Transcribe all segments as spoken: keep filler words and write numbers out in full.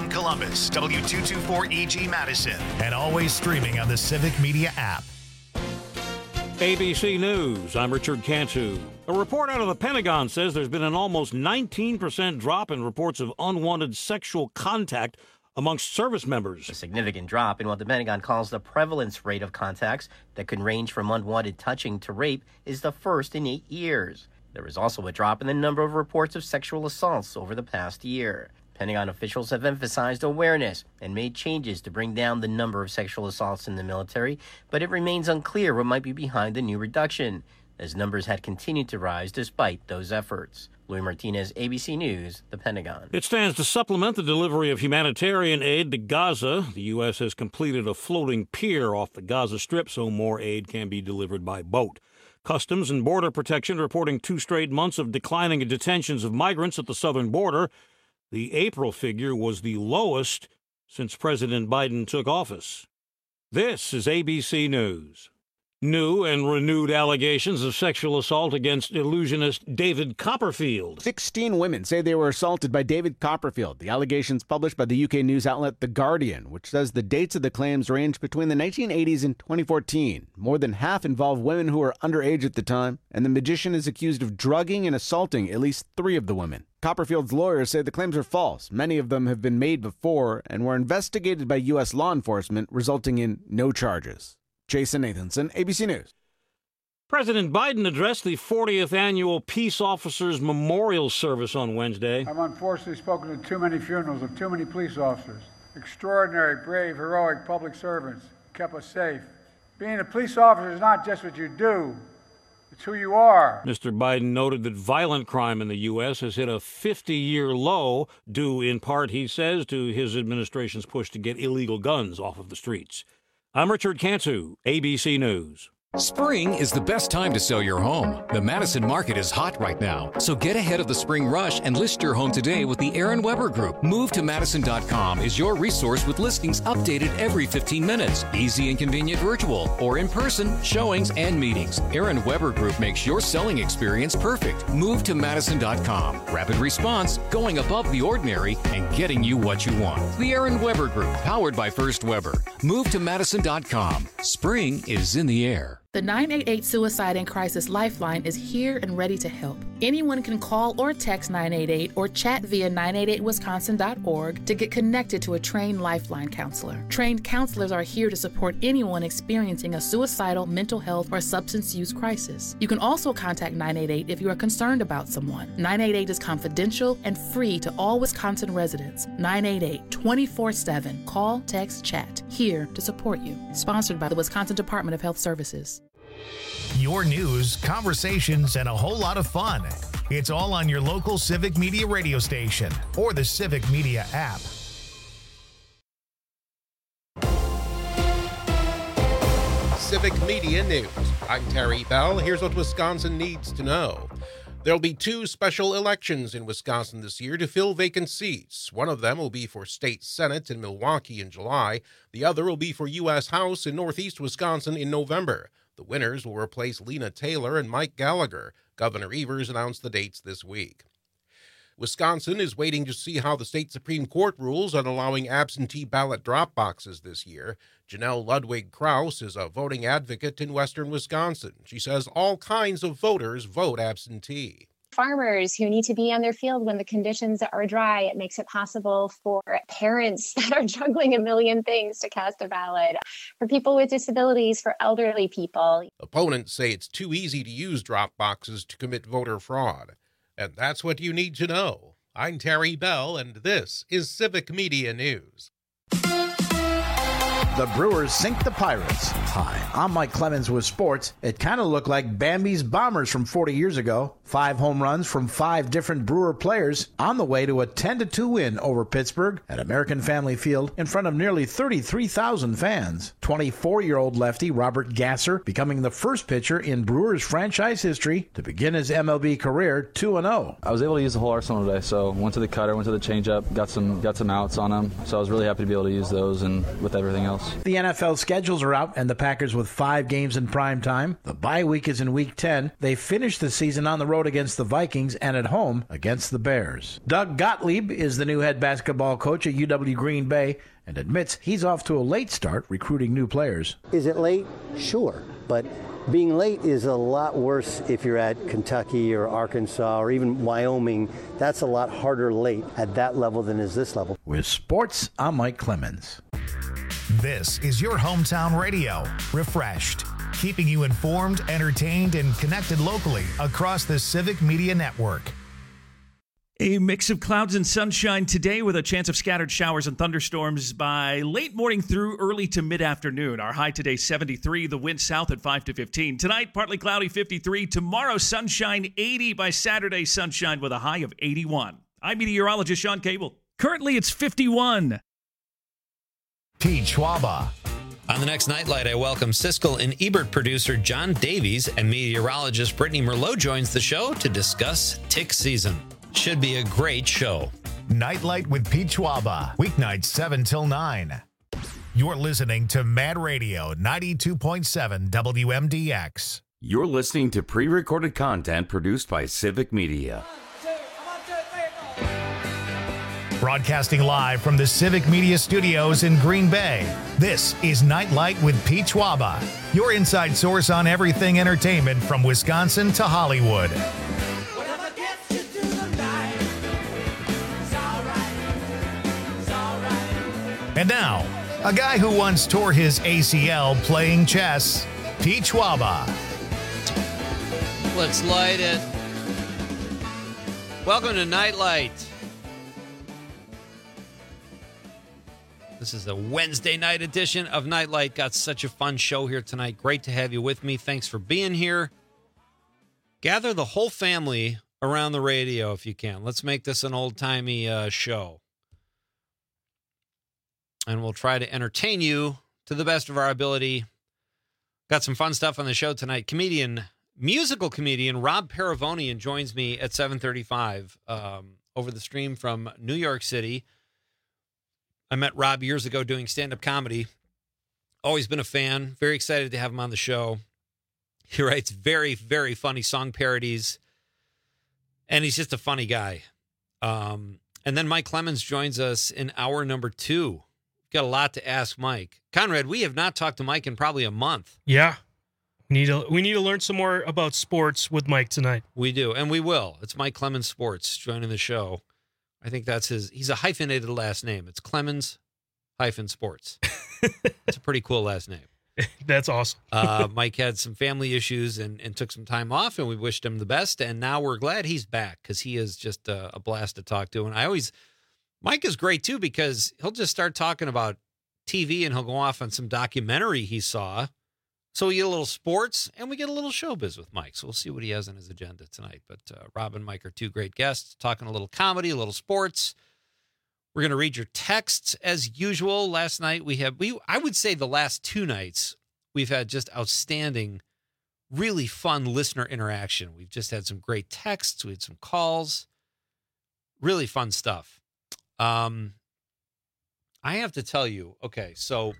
M Columbus, W two twenty-four E G Madison, and always streaming on the Civic Media app. A B C News, I'm Richard Cantu. A report out of the Pentagon says there's been an almost nineteen percent drop in reports of unwanted sexual contact amongst service members. A significant drop in what the Pentagon calls the prevalence rate of contacts that can range from unwanted touching to rape is the first in eight years. There is also a drop in the number of reports of sexual assaults over the past year. Pentagon officials have emphasized awareness and made changes to bring down the number of sexual assaults in the military, but it remains unclear what might be behind the new reduction, as numbers had continued to rise despite those efforts. Louis Martinez, A B C News, the Pentagon. It stands to supplement the delivery of humanitarian aid to Gaza. The U S has completed a floating pier off the Gaza Strip so more aid can be delivered by boat. Customs and Border Protection reporting two straight months of declining detentions of migrants at the southern border. The April figure was the lowest since President Biden took office. This is A B C News. New and renewed allegations of sexual assault against illusionist David Copperfield. Sixteen women say they were assaulted by David Copperfield. The allegations published by the U K news outlet The Guardian, which says the dates of the claims range between the nineteen eighties and twenty fourteen. More than half involve women who were underage at the time, and the magician is accused of drugging and assaulting at least three of the women. Copperfield's lawyers say the claims are false. Many of them have been made before and were investigated by U S law enforcement, resulting in no charges. Jason Nathanson, A B C News. President Biden addressed the fortieth annual Peace Officers Memorial Service on Wednesday. I've unfortunately spoken at too many funerals of too many police officers. Extraordinary, brave, heroic public servants kept us safe. Being a police officer is not just what you do, it's who you are. Mister Biden noted that violent crime in the U S has hit a fifty-year low, due in part, he says, to his administration's push to get illegal guns off of the streets. I'm Richard Cantu, A B C News. Spring is the best time to sell your home. The Madison market is hot right now, so get ahead of the spring rush and list your home today with the Aaron Weber Group. Move to Madison dot com is your resource with listings updated every fifteen minutes. Easy and convenient virtual or in-person showings and meetings. Aaron Weber Group makes your selling experience perfect. Move to Madison dot com. Rapid response, going above the ordinary, and getting you what you want. The Aaron Weber Group, powered by First Weber. Move to Madison dot com. Spring is in the air. The nine eight eight Suicide and Crisis Lifeline is here and ready to help. Anyone can call or text nine eight eight or chat via nine eight eight wisconsin dot org to get connected to a trained Lifeline counselor. Trained counselors are here to support anyone experiencing a suicidal, mental health, or substance use crisis. You can also contact nine eight eight if you are concerned about someone. nine eight eight is confidential and free to all Wisconsin residents. nine eight eight, twenty-four seven. Call, text, chat. Here to support you. Sponsored by the Wisconsin Department of Health Services. Your news, conversations, and a whole lot of fun. It's all on your local Civic Media radio station or the Civic Media app. Civic Media News. I'm Terry Bell. Here's what Wisconsin needs to know. There'll be two special elections in Wisconsin this year to fill vacant seats. One of them will be for state senate in Milwaukee in July. The other will be for U S House in northeast Wisconsin in November. The winners will replace Lena Taylor and Mike Gallagher. Governor Evers announced the dates this week. Wisconsin is waiting to see how the state Supreme Court rules on allowing absentee ballot drop boxes this year. Janelle Ludwig Krause is a voting advocate in western Wisconsin. She says all kinds of voters vote absentee. Farmers who need to be on their field when the conditions are dry, it makes it possible for parents that are juggling a million things to cast a ballot, for people with disabilities, for elderly people. Opponents say it's too easy to use drop boxes to commit voter fraud. And that's what you need to know. I'm Terry Bell, and this is Civic Media News. The Brewers sink the Pirates. Hi, I'm Mike Clemens with sports. It kind of looked like Bambi's Bombers from forty years ago. Five home runs from five different Brewer players on the way to a ten to two win over Pittsburgh at American Family Field in front of nearly thirty-three thousand fans. twenty-four-year-old lefty Robert Gasser becoming the first pitcher in Brewers franchise history to begin his M L B career two and oh. I was able to use the whole arsenal today, so went to the cutter, went to the changeup, got some got some outs on them, so I was really happy to be able to use those and with everything else. Eagles. The N F L schedules are out, and the Packers with five games in prime time. The bye week is in week ten. They finish the season on the road against the Vikings and at home against the Bears. Doug Gottlieb is the new head basketball coach at U W Green Bay and admits he's off to a late start recruiting new players. Is it late? Sure. But being late is a lot worse if you're at Kentucky or Arkansas or even Wyoming. That's a lot harder late at that level than is this level. With sports, I'm Mike Clemens. This is your hometown radio, refreshed, keeping you informed, entertained, and connected locally across the Civic Media Network. A mix of clouds and sunshine today with a chance of scattered showers and thunderstorms by late morning through early to mid-afternoon. Our high today, seventy-three. The wind south at five to fifteen. Tonight, partly cloudy, fifty-three. Tomorrow, sunshine, eighty. By Saturday, sunshine with a high of eighty-one. I'm meteorologist Sean Cable. Currently, it's fifty-one. Pete Schwaba. On the next Nightlight, I welcome Siskel and Ebert producer John Davies, and meteorologist Brittany Merlot joins the show to discuss tick season. Should be a great show. Nightlight with Pete Schwaba. Weeknights seven till nine. You're listening to Mad Radio ninety-two point seven W M D X. You're listening to pre-recorded content produced by Civic Media. Broadcasting live from the Civic Media Studios in Green Bay, this is Nightlight with Pete Schwaba, your inside source on everything entertainment from Wisconsin to Hollywood. And now, a guy who once tore his A C L playing chess, Pete Schwaba. Let's light it. Welcome to Nightlight. This is a Wednesday night edition of Nightlight. Got such a fun show here tonight. Great to have you with me. Thanks for being here. Gather the whole family around the radio if you can. Let's make this an old-timey uh, show. And we'll try to entertain you to the best of our ability. Got some fun stuff on the show tonight. Comedian, musical comedian Rob Paravonian joins me at seven thirty-five um, over the stream from New York City. I met Rob years ago doing stand-up comedy. Always been a fan. Very excited to have him on the show. He writes very, very funny song parodies. And he's just a funny guy. Um, and then Mike Clemens joins us in hour number two. Got a lot to ask Mike. Conrad, we have not talked to Mike in probably a month. Yeah. We need to, we need to learn some more about sports with Mike tonight. We do, and we will. It's Mike Clemens Sports joining the show. I think that's his, he's a hyphenated last name. It's Clemens hyphen Sports. It's a pretty cool last name. That's awesome. uh, Mike had some family issues and, and took some time off, and we wished him the best, and now we're glad he's back because he is just a, a blast to talk to. And I always... Mike is great, too, because he'll just start talking about T V and he'll go off on some documentary he saw. So we get a little sports and we get a little showbiz with Mike. So we'll see what he has on his agenda tonight. But uh, Rob and Mike are two great guests, talking a little comedy, a little sports. We're going to read your texts as usual. Last night we have, we I would say the last two nights, we've had just outstanding, really fun listener interaction. We've just had some great texts. We had some calls. Really fun stuff. Um, I have to tell you, okay, so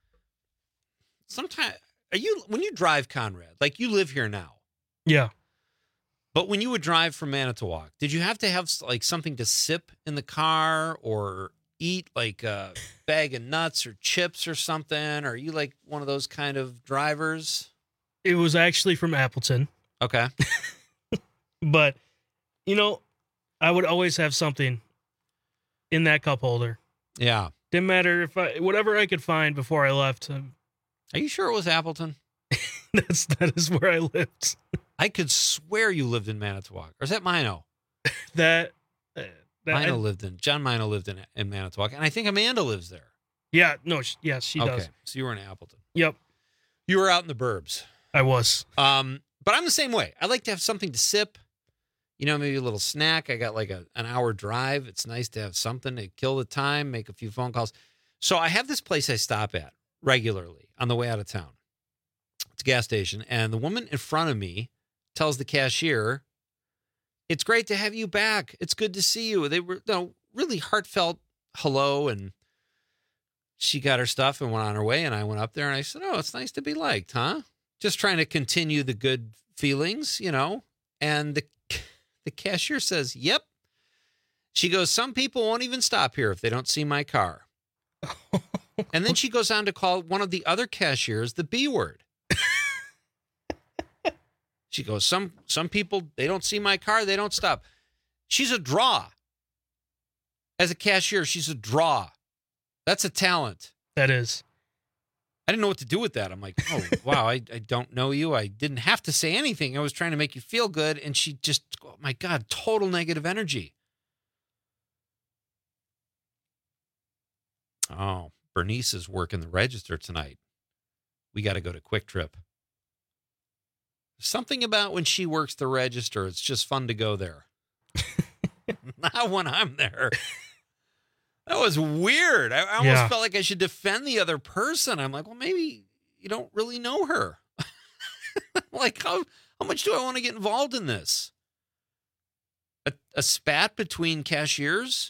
sometimes, are you, when you drive, Conrad, like you live here now. Yeah. But when you would drive from Manitowoc, did you have to have like something to sip in the car or eat like a bag of nuts or chips or something? Or are you like one of those kind of drivers? It was actually from Appleton. Okay. But, you know, I would always have something in that cup holder. Yeah. Didn't matter if I, whatever I could find before I left. Um, Are you sure it was Appleton? That's, that is where I lived. I could swear you lived in Manitowoc. Or is that Mino? that, uh, that Mino I, lived in, John Mino lived in, in Manitowoc. And I think Amanda lives there. Yeah, no, she, yes, she okay. does. So you were in Appleton. Yep. You were out in the burbs. I was. Um, but I'm the same way. I like to have something to sip. You know, maybe a little snack. I got like a, an hour drive. It's nice to have something to kill the time, make a few phone calls. So I have this place I stop at regularly on the way out of town. It's a gas station. And the woman in front of me tells the cashier, "It's great to have you back. It's good to see you." They were, you know, really heartfelt hello. And she got her stuff and went on her way, and I went up there and I said, oh, it's nice to be liked, huh? Just trying to continue the good feelings, you know? And the the cashier says, yep. She goes, some people won't even stop here if they don't see my car. And then she goes on to call one of the other cashiers the B word. She goes, some some people, they don't see my car, they don't stop. She's a draw. As a cashier, she's a draw. That's a talent. That is. I didn't know what to do with that. I'm like, oh, wow, I, I don't know you. I didn't have to say anything. I was trying to make you feel good. And she just, oh my God, total negative energy. Oh, Bernice is working the register tonight. We got to go to Quick Trip. Something about when she works the register, it's just fun to go there. Not when I'm there. That was weird. I, I almost Yeah. felt like I should defend the other person. I'm like, well, maybe you don't really know her. Like, how, how much do I want to get involved in this? A, a spat between cashiers?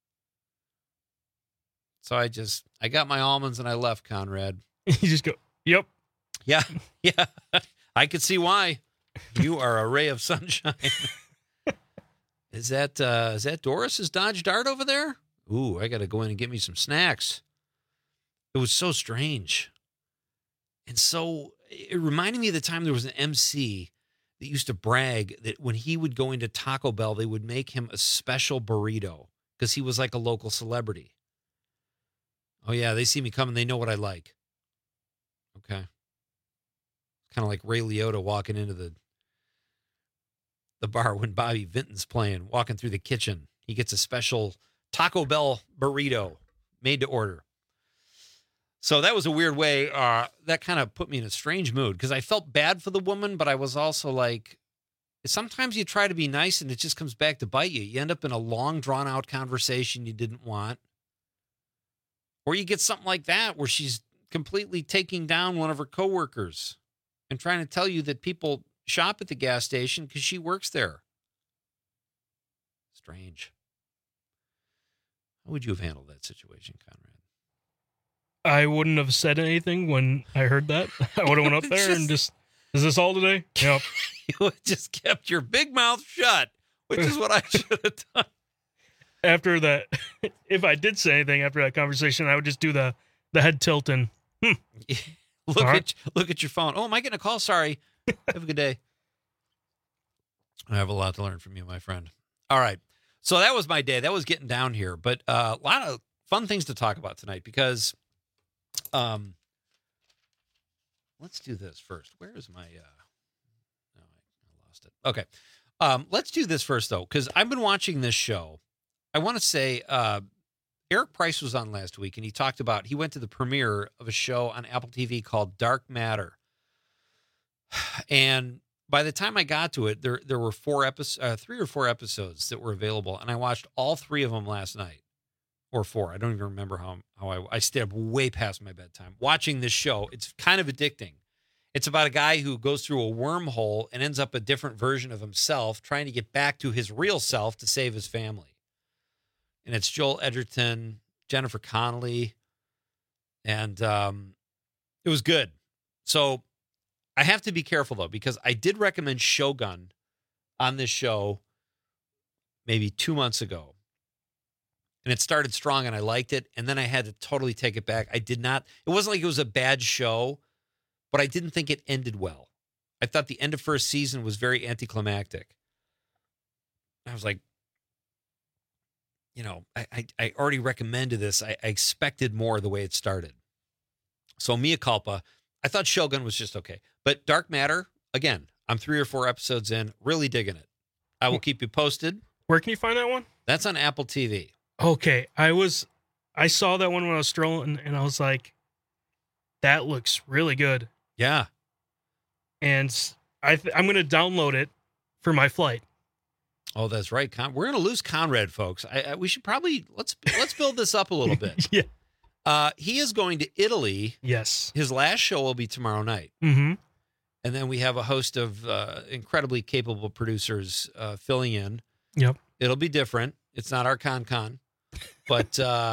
So I just, I got my almonds and I left, Conrad. You just go, yep. Yeah, yeah. I could see why. You are a ray of sunshine. Is that uh, is that Doris's Dodge Dart over there? Ooh, I got to go in and get me some snacks. It was so strange. And so it reminded me of the time there was an M C that used to brag that when he would go into Taco Bell, they would make him a special burrito because he was like a local celebrity. Oh, yeah, they see me coming. They know what I like. Okay. Kind of like Ray Liotta walking into the the bar when Bobby Vinton's playing, walking through the kitchen. He gets a special Taco Bell burrito made to order. So that was a weird way. Uh, that kind of put me in a strange mood because I felt bad for the woman, but I was also like, sometimes you try to be nice and it just comes back to bite you. You end up in a long, drawn-out conversation you didn't want. Or you get something like that where she's completely taking down one of her coworkers and trying to tell you that people shop at the gas station because she works there. Strange. How would you have handled that situation, Conrad? I wouldn't have said anything when I heard that. I would have went up there Just- and just, is this all today? Yep. You would have just kept your big mouth shut, which is what I should have done. After that, if I did say anything after that conversation, I would just do the, the head tilt and, hmm. Look All right. at look at your phone. Oh, am I getting a call? Sorry. Have a good day. I have a lot to learn from you, my friend. All right. So that was my day. That was getting down here, but uh, a lot of fun things to talk about tonight because um, let's do this first. Where is my, uh, no, I lost it. Okay. Um, let's do this first though, because I've been watching this show. I want to say, uh, Eric Price was on last week, and he talked about, he went to the premiere of a show on Apple T V called Dark Matter. And by the time I got to it, there there were four episodes, uh, three or four episodes that were available, and I watched all three of them last night, or four. I don't even remember how how I I stayed up way past my bedtime watching this show. It's kind of addicting. It's about a guy who goes through a wormhole and ends up a different version of himself, trying to get back to his real self to save his family. And it's Joel Edgerton, Jennifer Connelly, and um, it was good. So I have to be careful, though, because I did recommend Shogun on this show maybe two months ago. And it started strong, and I liked it, and then I had to totally take it back. I did not, it wasn't like it was a bad show, but I didn't think it ended well. I thought the end of first season was very anticlimactic. I was like, you know, I, I, I already recommended this. I, I expected more the way it started. So mea culpa. I thought Shogun was just okay. But Dark Matter, again, I'm three or four episodes in, really digging it. I will keep you posted. Where can you find that one? That's on Apple T V. Okay. I was, I saw that one when I was strolling and I was like, that looks really good. Yeah. And I th- I'm going to download it for my flight. Oh, that's right. Con- We're going to lose Conrad, folks. I, I, we should probably, let's let's build this up a little bit. Yeah. Uh, he is going to Italy. Yes. His last show will be tomorrow night. Mm-hmm. And then we have a host of uh, incredibly capable producers uh, filling in. Yep. It'll be different. It's not our con-con. But uh,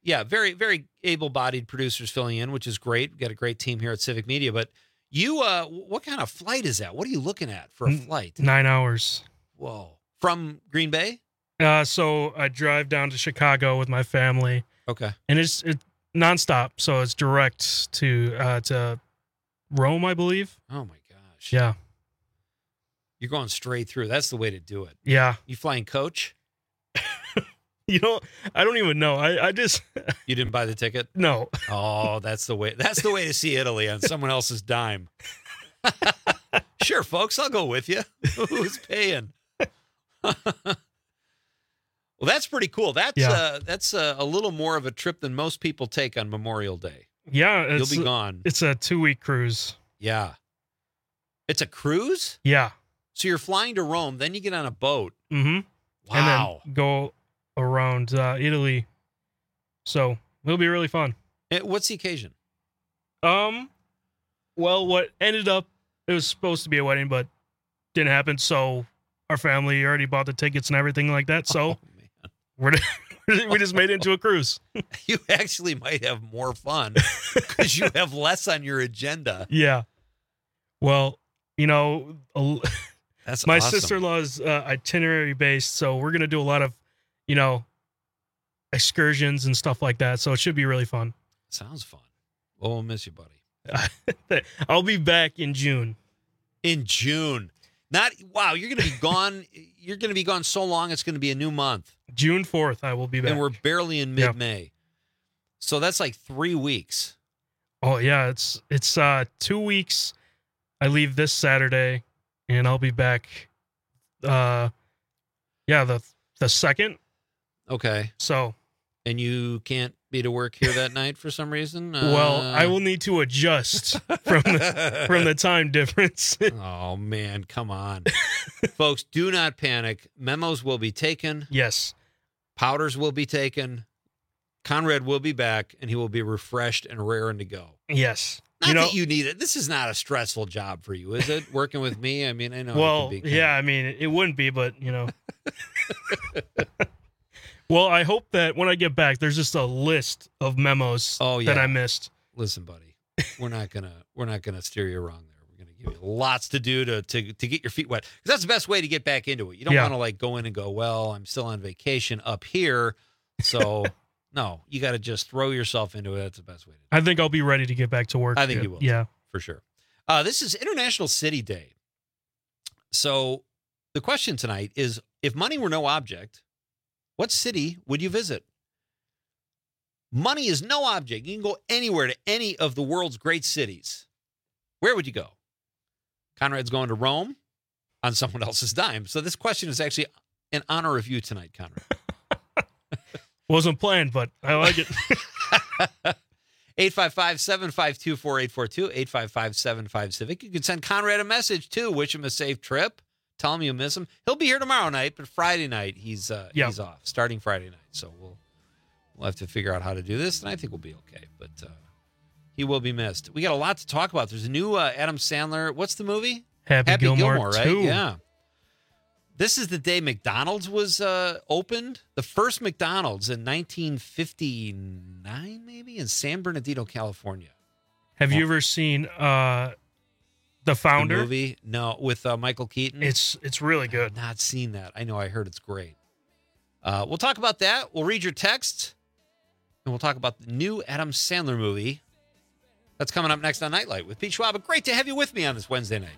Yeah, very, very able-bodied producers filling in, which is great. We've got a great team here at Civic Media. But you, uh, what kind of flight is that? What are you looking at for a flight? Nine hours. Whoa. From Green Bay? Uh, so I drive down to Chicago with my family. Okay. And it's it nonstop, so it's direct to uh, to Rome, I believe. Oh, my gosh. Yeah. You're going straight through. That's the way to do it. Yeah. You flying coach? You know, I don't even know. I, I just... You didn't buy the ticket? No. Oh, that's the way. That's the way to see Italy on someone else's dime. Sure, folks, I'll go with you. Who's paying? Well, that's pretty cool. That's Yeah. uh, that's uh, a little more of a trip than most people take on Memorial Day. Yeah. You'll It's, be gone. It's a two-week cruise. Yeah. It's a cruise? Yeah. So you're flying to Rome, then you get on a boat. Mm-hmm. Wow. And then go around uh, Italy. So it'll be really fun. Eh, What's the occasion? Um, well, what ended up, it was supposed to be a wedding, but didn't happen. So our family already bought the tickets and everything like that. So Oh, we're we just made it into a cruise. You actually might have more fun because you have less on your agenda. Yeah. Well, you know, a- That's my awesome. sister-in-law's uh, itinerary based, so we're gonna do a lot of, you know, excursions and stuff like that. So it should be really fun. Sounds fun. Well, we'll miss you, buddy. I'll be back in June. In June. Not wow, you're gonna be gone. You're gonna be gone so long it's gonna be a new month. June fourth, I will be back. And we're barely in Yeah. mid-May. So that's like three weeks. Oh yeah, it's it's uh two weeks. I leave this Saturday, and I'll be back. Uh, yeah, the the second. Okay. So, And you can't be to work here that night for some reason? well, Uh, I will need to adjust from the from the time difference. Oh man, come on. Folks, do not panic. Memos will be taken. Yes. Powders will be taken. Conrad will be back, and he will be refreshed and raring to go. Yes. Not you know, that you need it. This is not a stressful job for you, is it? Working with me? I mean, I know. well, it can be kind yeah, I mean, it wouldn't be, but you know. Well, I hope that when I get back, there's just a list of memos Oh, yeah. that I missed. Listen, buddy, we're not gonna we're not gonna steer you wrong there. We're gonna give you lots to do to to to get your feet wet, because that's the best way to get back into it. You don't Yeah. want to like go in and go, well, I'm still on vacation up here, so no, you got to just throw yourself into it. That's the best way to do I think I'll be ready to get back to work. I think you will. Yeah. it, for sure. Uh, this is International City Day, so the question tonight is: if money were no object, what city would you visit? Money is no object. You can go anywhere to any of the world's great cities. Where would you go? Conrad's going to Rome on someone else's dime. So this question is actually in honor of you tonight, Conrad. Wasn't planned, but I like it. eight five five, seven five two, four eight four two, eight five five, seven five Civic. You can send Conrad a message, too. Wish him a safe trip. Tell him you miss him. He'll be here tomorrow night, but Friday night he's uh, Yeah. he's off, starting Friday night. So we'll we'll have to figure out how to do this, and I think we'll be okay. But uh, he will be missed. We got a lot to talk about. There's a new uh, Adam Sandler. What's the movie? Happy, Gilmore, right? two. Yeah. This is the day McDonald's was uh, opened. The first McDonald's in nineteen fifty-nine, maybe, in San Bernardino, California. Have you ever seen uh, The Founder? The movie? No, with uh, Michael Keaton. It's it's really good. Not seen that. I know. I heard it's great. Uh, we'll talk about that. We'll read your texts, and we'll talk about the new Adam Sandler movie. That's coming up next on Nightlight with Pete Schwab. Great to have you with me on this Wednesday night.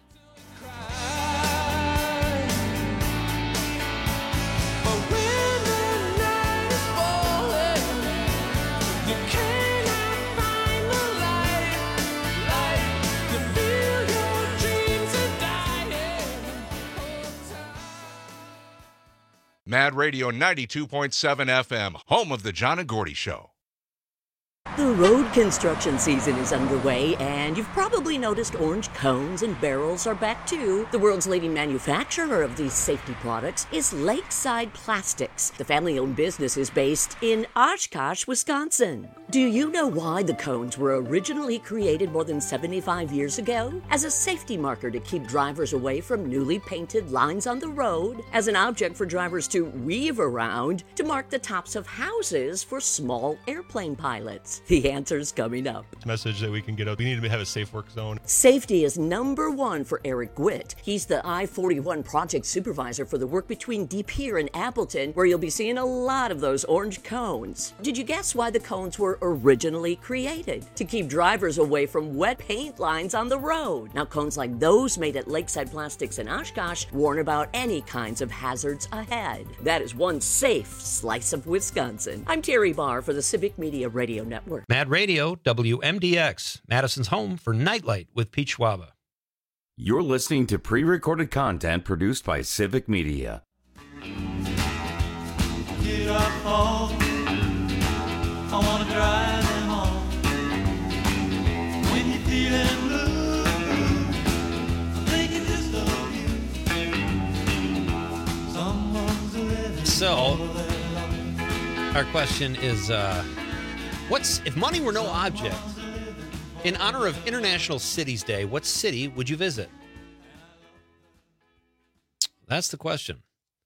Mad Radio ninety-two point seven F M, home of the John and Gordy Show. The road construction season is underway, and you've probably noticed orange cones and barrels are back too. The world's leading manufacturer of these safety products is Lakeside Plastics. The family-owned business is based in Oshkosh, Wisconsin. Do you know why the cones were originally created more than seventy-five years ago? As a safety marker to keep drivers away from newly painted lines on the road, as an object for drivers to weave around, to mark the tops of houses for small airplane pilots. The answer's coming up. Message that we can get out. We need to have a safe work zone. Safety is number one for Eric Witt. He's the I forty-one project supervisor for the work between De Pere and Appleton, where you'll be seeing a lot of those orange cones. Did you guess why the cones were originally created? To keep drivers away from wet paint lines on the road. Now, cones like those made at Lakeside Plastics in Oshkosh warn about any kinds of hazards ahead. That is one safe slice of Wisconsin. I'm Terry Barr for the Civic Media Radio Network. Mad Radio, W M D X, Madison's home for Nightlight with Pete Schwaba. You're listening to pre-recorded content produced by Civic Media. Get up home. I want to drive them home. When you're feeling blue, I'm thinking just of you. Someone's living. So, our question is, uh, What's if money were no object? In honor of International Cities Day, what city would you visit? That's the question.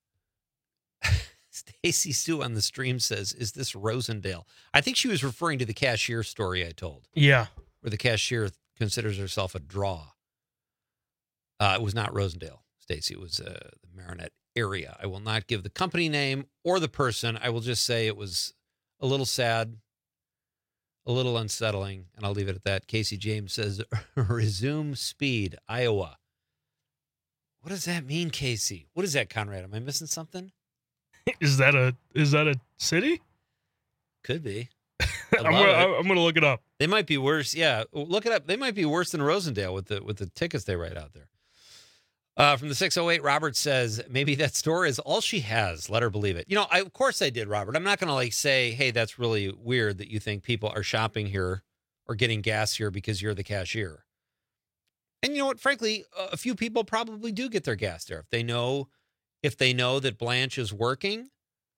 Stacy Sue on the stream says, "Is this Rosendale?" I think she was referring to the cashier story I told. Yeah, where the cashier considers herself a draw. Uh, it was not Rosendale, Stacy. It was uh, the Marinette area. I will not give the company name or the person. I will just say it was a little sad. A little unsettling, and I'll leave it at that. Casey James says, resume speed, Iowa. What does that mean, Casey? What is that, Conrad? Am I missing something? Is that a is that a city? Could be. I'm gonna, I'm gonna look it up. They might be worse. Yeah, look it up. They might be worse than Rosendale with the with the tickets they write out there. Uh, from the six oh eight, Robert says, maybe that store is all she has. Let her believe it. You know, I, of course I did, Robert. I'm not going to like say, hey, that's really weird that you think people are shopping here or getting gas here because you're the cashier. And you know what? Frankly, a few people probably do get their gas there. If they know, if they know that Blanche is working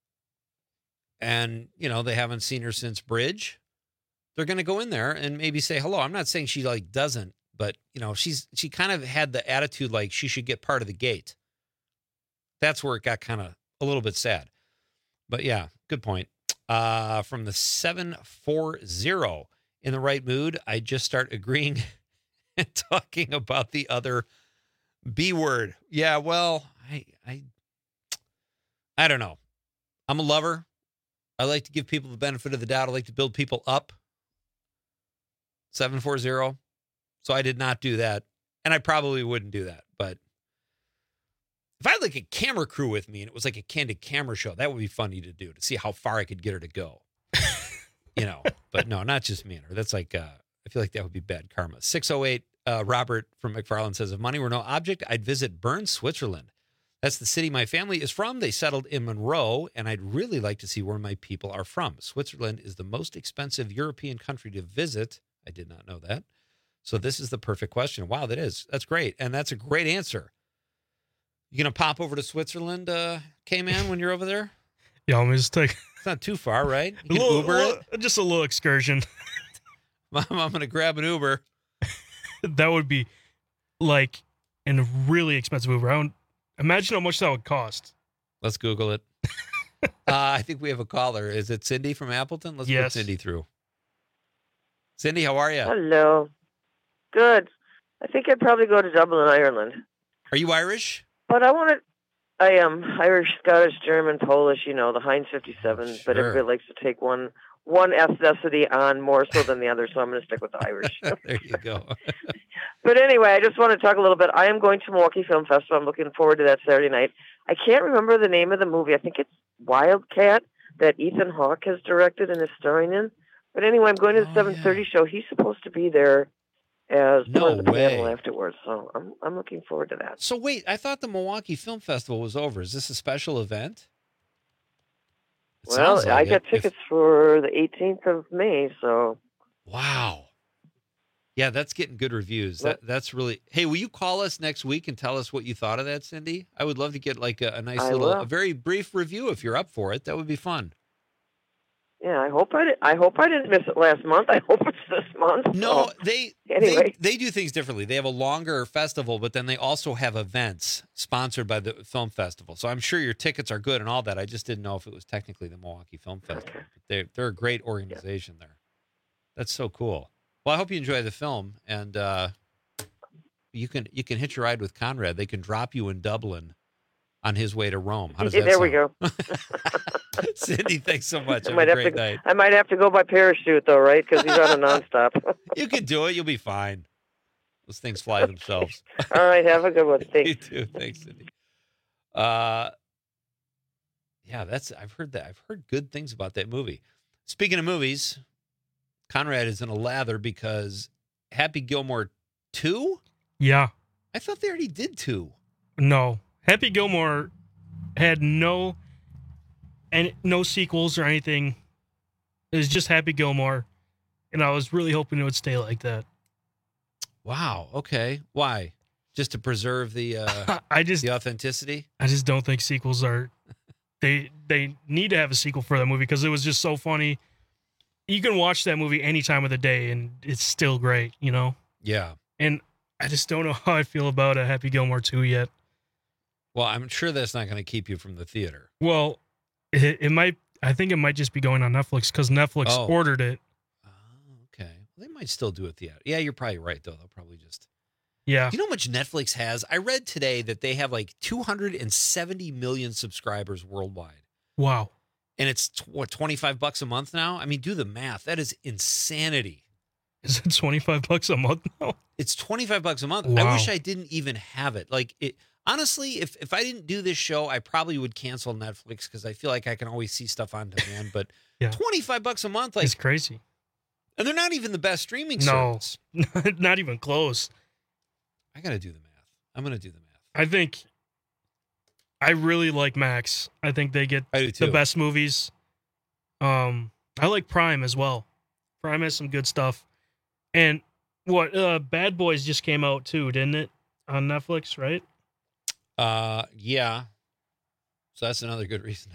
and, you know, they haven't seen her since Bridge, they're going to go in there and maybe say hello. I'm not saying she like doesn't. But, you know, she's she kind of had the attitude like she should get part of the gate. That's where it got kind of a little bit sad. But, yeah, good point. Uh, from the seven forty, in the right mood, I just start agreeing and talking about the other B word. Yeah, well, I, I, I don't know. I'm a lover. I like to give people the benefit of the doubt. I like to build people up. seven forty. So I did not do that, and I probably wouldn't do that. But if I had like a camera crew with me and it was like a candid camera show, that would be funny to do, to see how far I could get her to go. You know, but no, not just me and her. That's like, uh, I feel like that would be bad karma. six oh eight, uh, Robert from McFarland says, if money were no object, I'd visit Bern, Switzerland. That's the city my family is from. They settled in Monroe, and I'd really like to see where my people are from. Switzerland is the most expensive European country to visit. I did not know that. So this is the perfect question. Wow, that is. That's great. And that's a great answer. You going to pop over to Switzerland, uh, K-Man, when you're over there? Yeah, I'm just take. It's not too far, right? You can little, Uber little, it? Just a little excursion. Mom, I'm going to grab an Uber. That would be like a really expensive Uber. I don't, imagine how much that would cost. Let's Google it. uh, I think we have a caller. Is it Cindy from Appleton? Let's yes. put Cindy through. Cindy, how are you? Hello. Good. I think I'd probably go to Dublin, Ireland. Are you Irish? But I want to. I am Irish, Scottish, German, Polish. You know, the Heinz fifty-seven. Sure. But everybody likes to take one one ethnicity on more so than the other, so I'm going to stick with the Irish. There you go. But anyway, I just want to talk a little bit. I am going to Milwaukee Film Festival. I'm looking forward to that Saturday night. I can't remember the name of the movie. I think it's Wildcat that Ethan Hawke has directed and is starring in. But anyway, I'm going to the oh, seven thirty yeah. show. He's supposed to be there as no part of the way. panel afterwards. So I'm I'm looking forward to that. So wait, I thought the Milwaukee Film Festival was over. Is this a special event? Well, sounds I like got it. If- tickets for the eighteenth of May, so. Wow. Yeah, that's getting good reviews. That that's really. Hey, will you call us next week and tell us what you thought of that, Cindy? I would love to get like a, a nice I little, will. a very brief review if you're up for it. That would be fun. Yeah, I hope I, did, I hope I didn't miss it last month. I hope it's this month. No, so. they Anyway. they they do things differently. They have a longer festival, but then they also have events sponsored by the film festival. So I'm sure your tickets are good and all that. I just didn't know if it was technically the Milwaukee Film Festival. But they're they're a great organization there. That's so cool. Well, I hope you enjoy the film, and uh, you can you can hitch a ride with Conrad. They can drop you in Dublin on his way to Rome. How does Yeah, that there sound? we go. Cindy, thanks so much. I Have might a have great to. night. I might have to go by parachute though, right? Because he's on a nonstop. You can do it. You'll be fine. Those things fly themselves. All right, have a good one. Thanks. You too. Thanks, Cindy. Uh, yeah, that's. I've heard that. I've heard good things about that movie. Speaking of movies, Conrad is in a lather because Happy Gilmore two. Yeah. I thought they already did two. No. Happy Gilmore had no and no sequels or anything. It was just Happy Gilmore, and I was really hoping it would stay like that. Wow. Okay. Why? Just to preserve the uh, I just the authenticity. I just don't think sequels are. They they need to have a sequel for that movie because it was just so funny. You can watch that movie any time of the day, and it's still great. You know. Yeah. And I just don't know how I feel about a Happy Gilmore two yet. Well, I'm sure that's not going to keep you from the theater. Well, it, it might. I think it might just be going on Netflix because Netflix Oh. ordered it. Okay. They might still do it theater. Yeah, you're probably right though. They'll probably just. Yeah. Do you know how much Netflix has? I read today that they have like two hundred seventy million subscribers worldwide. Wow. And it's t- what twenty-five bucks a month now? I mean, do the math. That is insanity. Is it twenty-five bucks a month now? It's twenty-five bucks a month. Wow. I wish I didn't even have it. Like it honestly, if if I didn't do this show, I probably would cancel Netflix because I feel like I can always see stuff on demand. But Yeah. twenty-five bucks a month, like It's crazy. and they're not even the best streaming No, service. not even close. I gotta do the math. I'm gonna do the math. I think I really like Max. I think they get I do the too. best movies. Um, I like Prime as well. Prime has some good stuff. And what uh, Bad Boys just came out too, didn't it? On Netflix, right? Uh, yeah. So that's another good reason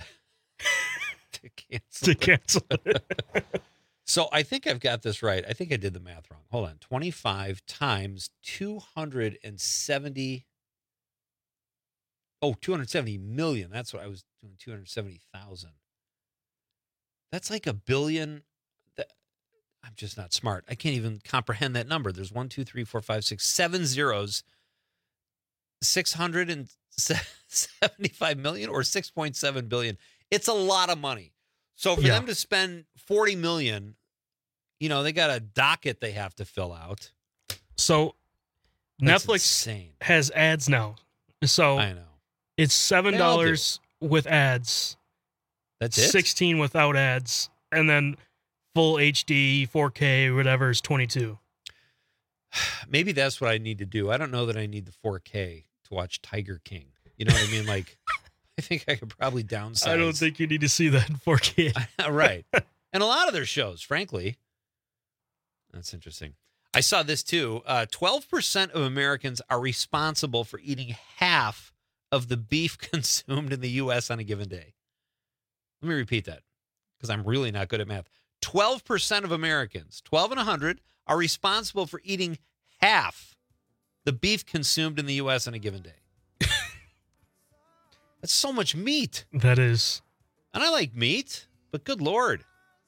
to cancel. To cancel it. So I think I've got this right. I think I did the math wrong. Hold on. twenty-five times two hundred seventy. Oh, two hundred seventy million. That's what I was doing. two hundred seventy thousand. That's like a billion. That, I'm just not smart. I can't even comprehend that number. There's one, two, three, four, five, six, seven zeros. six hundred seventy-five million or six point seven billion. It's a lot of money. So for Yeah. them to spend forty million, you know, they got a docket they have to fill out. So That's Netflix insane. has ads now. So I know. it's seven dollars with ads. That's it? Sixteen without ads, and then full H D, four K, whatever is twenty-two. Maybe that's what I need to do. I don't know that I need the four K to watch Tiger King. You know what I mean? Like, I think I could probably downsize. I don't think you need to see that in four K. Right. And a lot of their shows, frankly. That's interesting. I saw this too. Uh, twelve percent of Americans are responsible for eating half of the beef consumed in the U S on a given day. Let me repeat that because I'm really not good at math. twelve percent of Americans, twelve and one hundred, are responsible for eating half the beef consumed in the U S on a given day. That's so much meat. That is. And I like meat, but good Lord.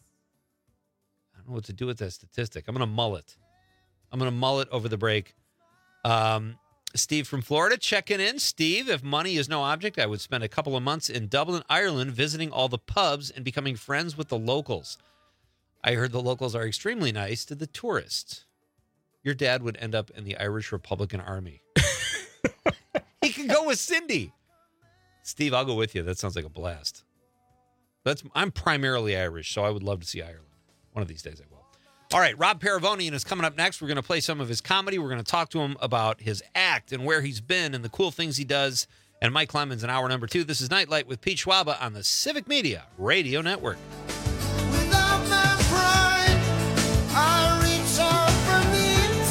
I don't know what to do with that statistic. I'm going to mull it. I'm going to mull it over the break. Um, Steve from Florida checking in. Steve, if money is no object, I would spend a couple of months in Dublin, Ireland, visiting all the pubs and becoming friends with the locals. I heard the locals are extremely nice to the tourists. Your dad would end up in the Irish Republican Army. He can go with Cindy. Steve, I'll go with you. That sounds like a blast. That's I'm primarily Irish, so I would love to see Ireland. One of these days I will. All right, Rob Paravonian is coming up next. We're going to play some of his comedy. We're going to talk to him about his act and where he's been and the cool things he does and Mike Clemens in hour number two. This is Nightlight with Pete Schwaba on the Civic Media Radio Network. Without my pride, I reach out from the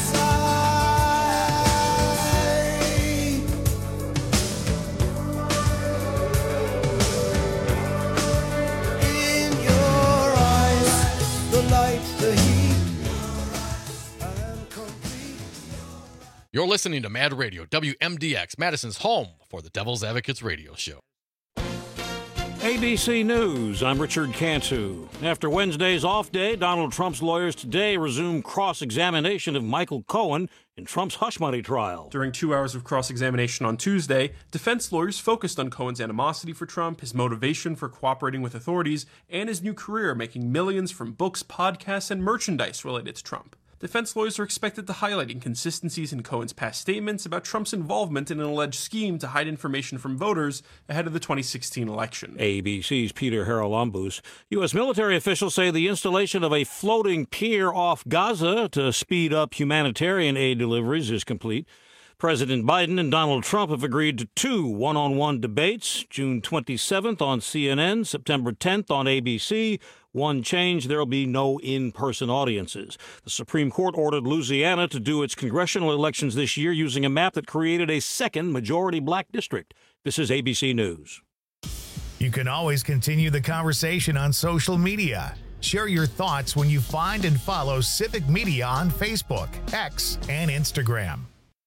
inside. In your eyes, the light, the heat, I'm complete. You're listening to Mad Radio, W M D X, Madison's home for the Devil's Advocates radio show. A B C News, I'm Richard Cantu. After Wednesday's off day, Donald Trump's lawyers today resumed cross-examination of Michael Cohen in Trump's hush money trial. During two hours of cross-examination on Tuesday, defense lawyers focused on Cohen's animosity for Trump, his motivation for cooperating with authorities, and his new career making millions from books, podcasts, and merchandise related to Trump. Defense lawyers are expected to highlight inconsistencies in Cohen's past statements about Trump's involvement in an alleged scheme to hide information from voters ahead of the twenty sixteen election. A B C's Peter Haralambous. U S military officials say the installation of a floating pier off Gaza to speed up humanitarian aid deliveries is complete. President Biden and Donald Trump have agreed to two one-on-one debates, June twenty-seventh on C N N, September tenth on A B C. One change, there will be no in-person audiences. The Supreme Court ordered Louisiana to do its congressional elections this year using a map that created a second majority black district. This is A B C News. You can always continue the conversation on social media. Share your thoughts when you find and follow Civic Media on Facebook, X, and Instagram.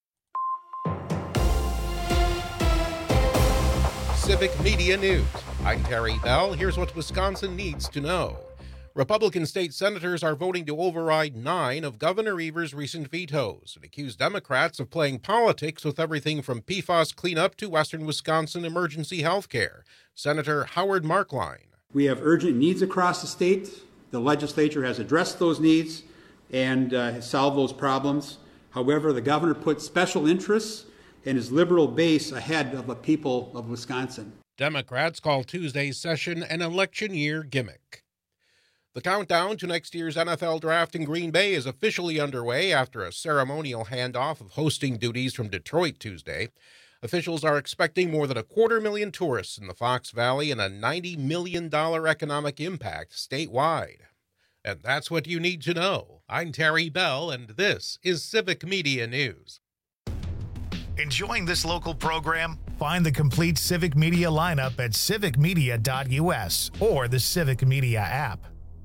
Civic Media News. I'm Terry Bell. Here's what Wisconsin needs to know. Republican state senators are voting to override nine of Governor Evers' recent vetoes and accuse Democrats of playing politics with everything from P FAS cleanup to Western Wisconsin emergency health care. Senator Howard Markline. We have urgent needs across the state. The legislature has addressed those needs and uh, has solved those problems. However, the governor put special interests and his liberal base ahead of the people of Wisconsin. Democrats call Tuesday's session an election year gimmick. The countdown to next year's N F L draft in Green Bay is officially underway after a ceremonial handoff of hosting duties from Detroit Tuesday. Officials are expecting more than a quarter million tourists in the Fox Valley and a ninety million dollars economic impact statewide. And that's what you need to know. I'm Terry Bell, and this is Civic Media News. Enjoying this local program? Find the complete Civic Media lineup at civic media dot U S or the Civic Media app.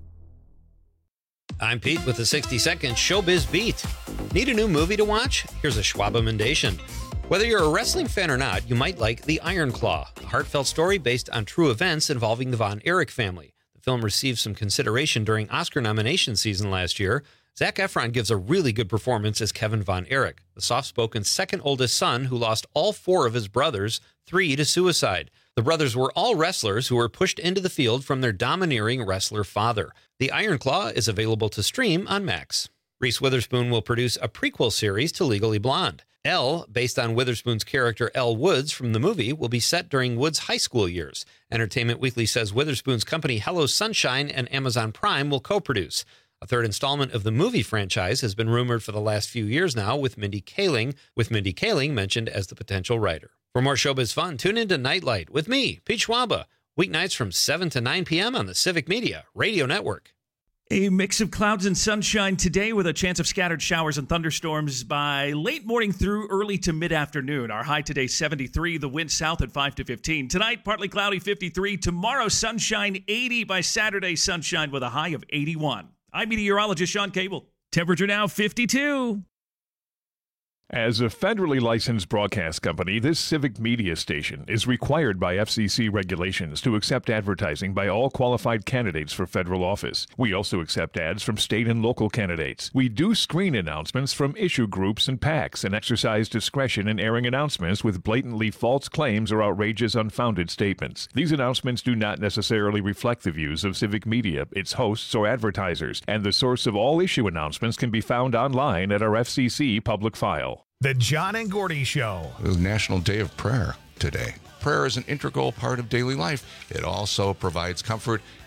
I'm Pete with the sixty second Showbiz Beat. Need a new movie to watch? Here's a Schwab Amendation. Whether you're a wrestling fan or not, you might like The Iron Claw, a heartfelt story based on true events involving the Von Erich family. The film received some consideration during Oscar nomination season last year. Zac Efron gives a really good performance as Kevin Von Erich, the soft-spoken second oldest son who lost all four of his brothers, three to suicide. The brothers were all wrestlers who were pushed into the field from their domineering wrestler father. The Iron Claw is available to stream on Max. Reese Witherspoon will produce a prequel series to Legally Blonde. Elle, based on Witherspoon's character Elle Woods from the movie, will be set during Woods' high school years. Entertainment Weekly says Witherspoon's company Hello Sunshine and Amazon Prime will co-produce. A third installment of the movie franchise has been rumored for the last few years now, with Mindy Kaling, with Mindy Kaling mentioned as the potential writer. For more showbiz fun, tune into Nightlight with me, Pete Schwaba, weeknights from seven to nine p.m. on the Civic Media Radio Network. A mix of clouds and sunshine today with a chance of scattered showers and thunderstorms by late morning through early to mid-afternoon. Our high today, seventy-three. The wind south at five to fifteen. Tonight, partly cloudy, fifty-three. Tomorrow, sunshine, eighty. By Saturday, sunshine with a high of eighty-one. I'm meteorologist Sean Cable. Temperature now, fifty-two. As a federally licensed broadcast company, this Civic Media station is required by F C C regulations to accept advertising by all qualified candidates for federal office. We also accept ads from state and local candidates. We do screen announcements from issue groups and PACs and exercise discretion in airing announcements with blatantly false claims or outrageous, unfounded statements. These announcements do not necessarily reflect the views of Civic Media, its hosts, or advertisers, and the source of all issue announcements can be found online at our F C C public file. The John and Gordy Show. It was National Day of Prayer today. Prayer is an integral part of daily life. It also provides comfort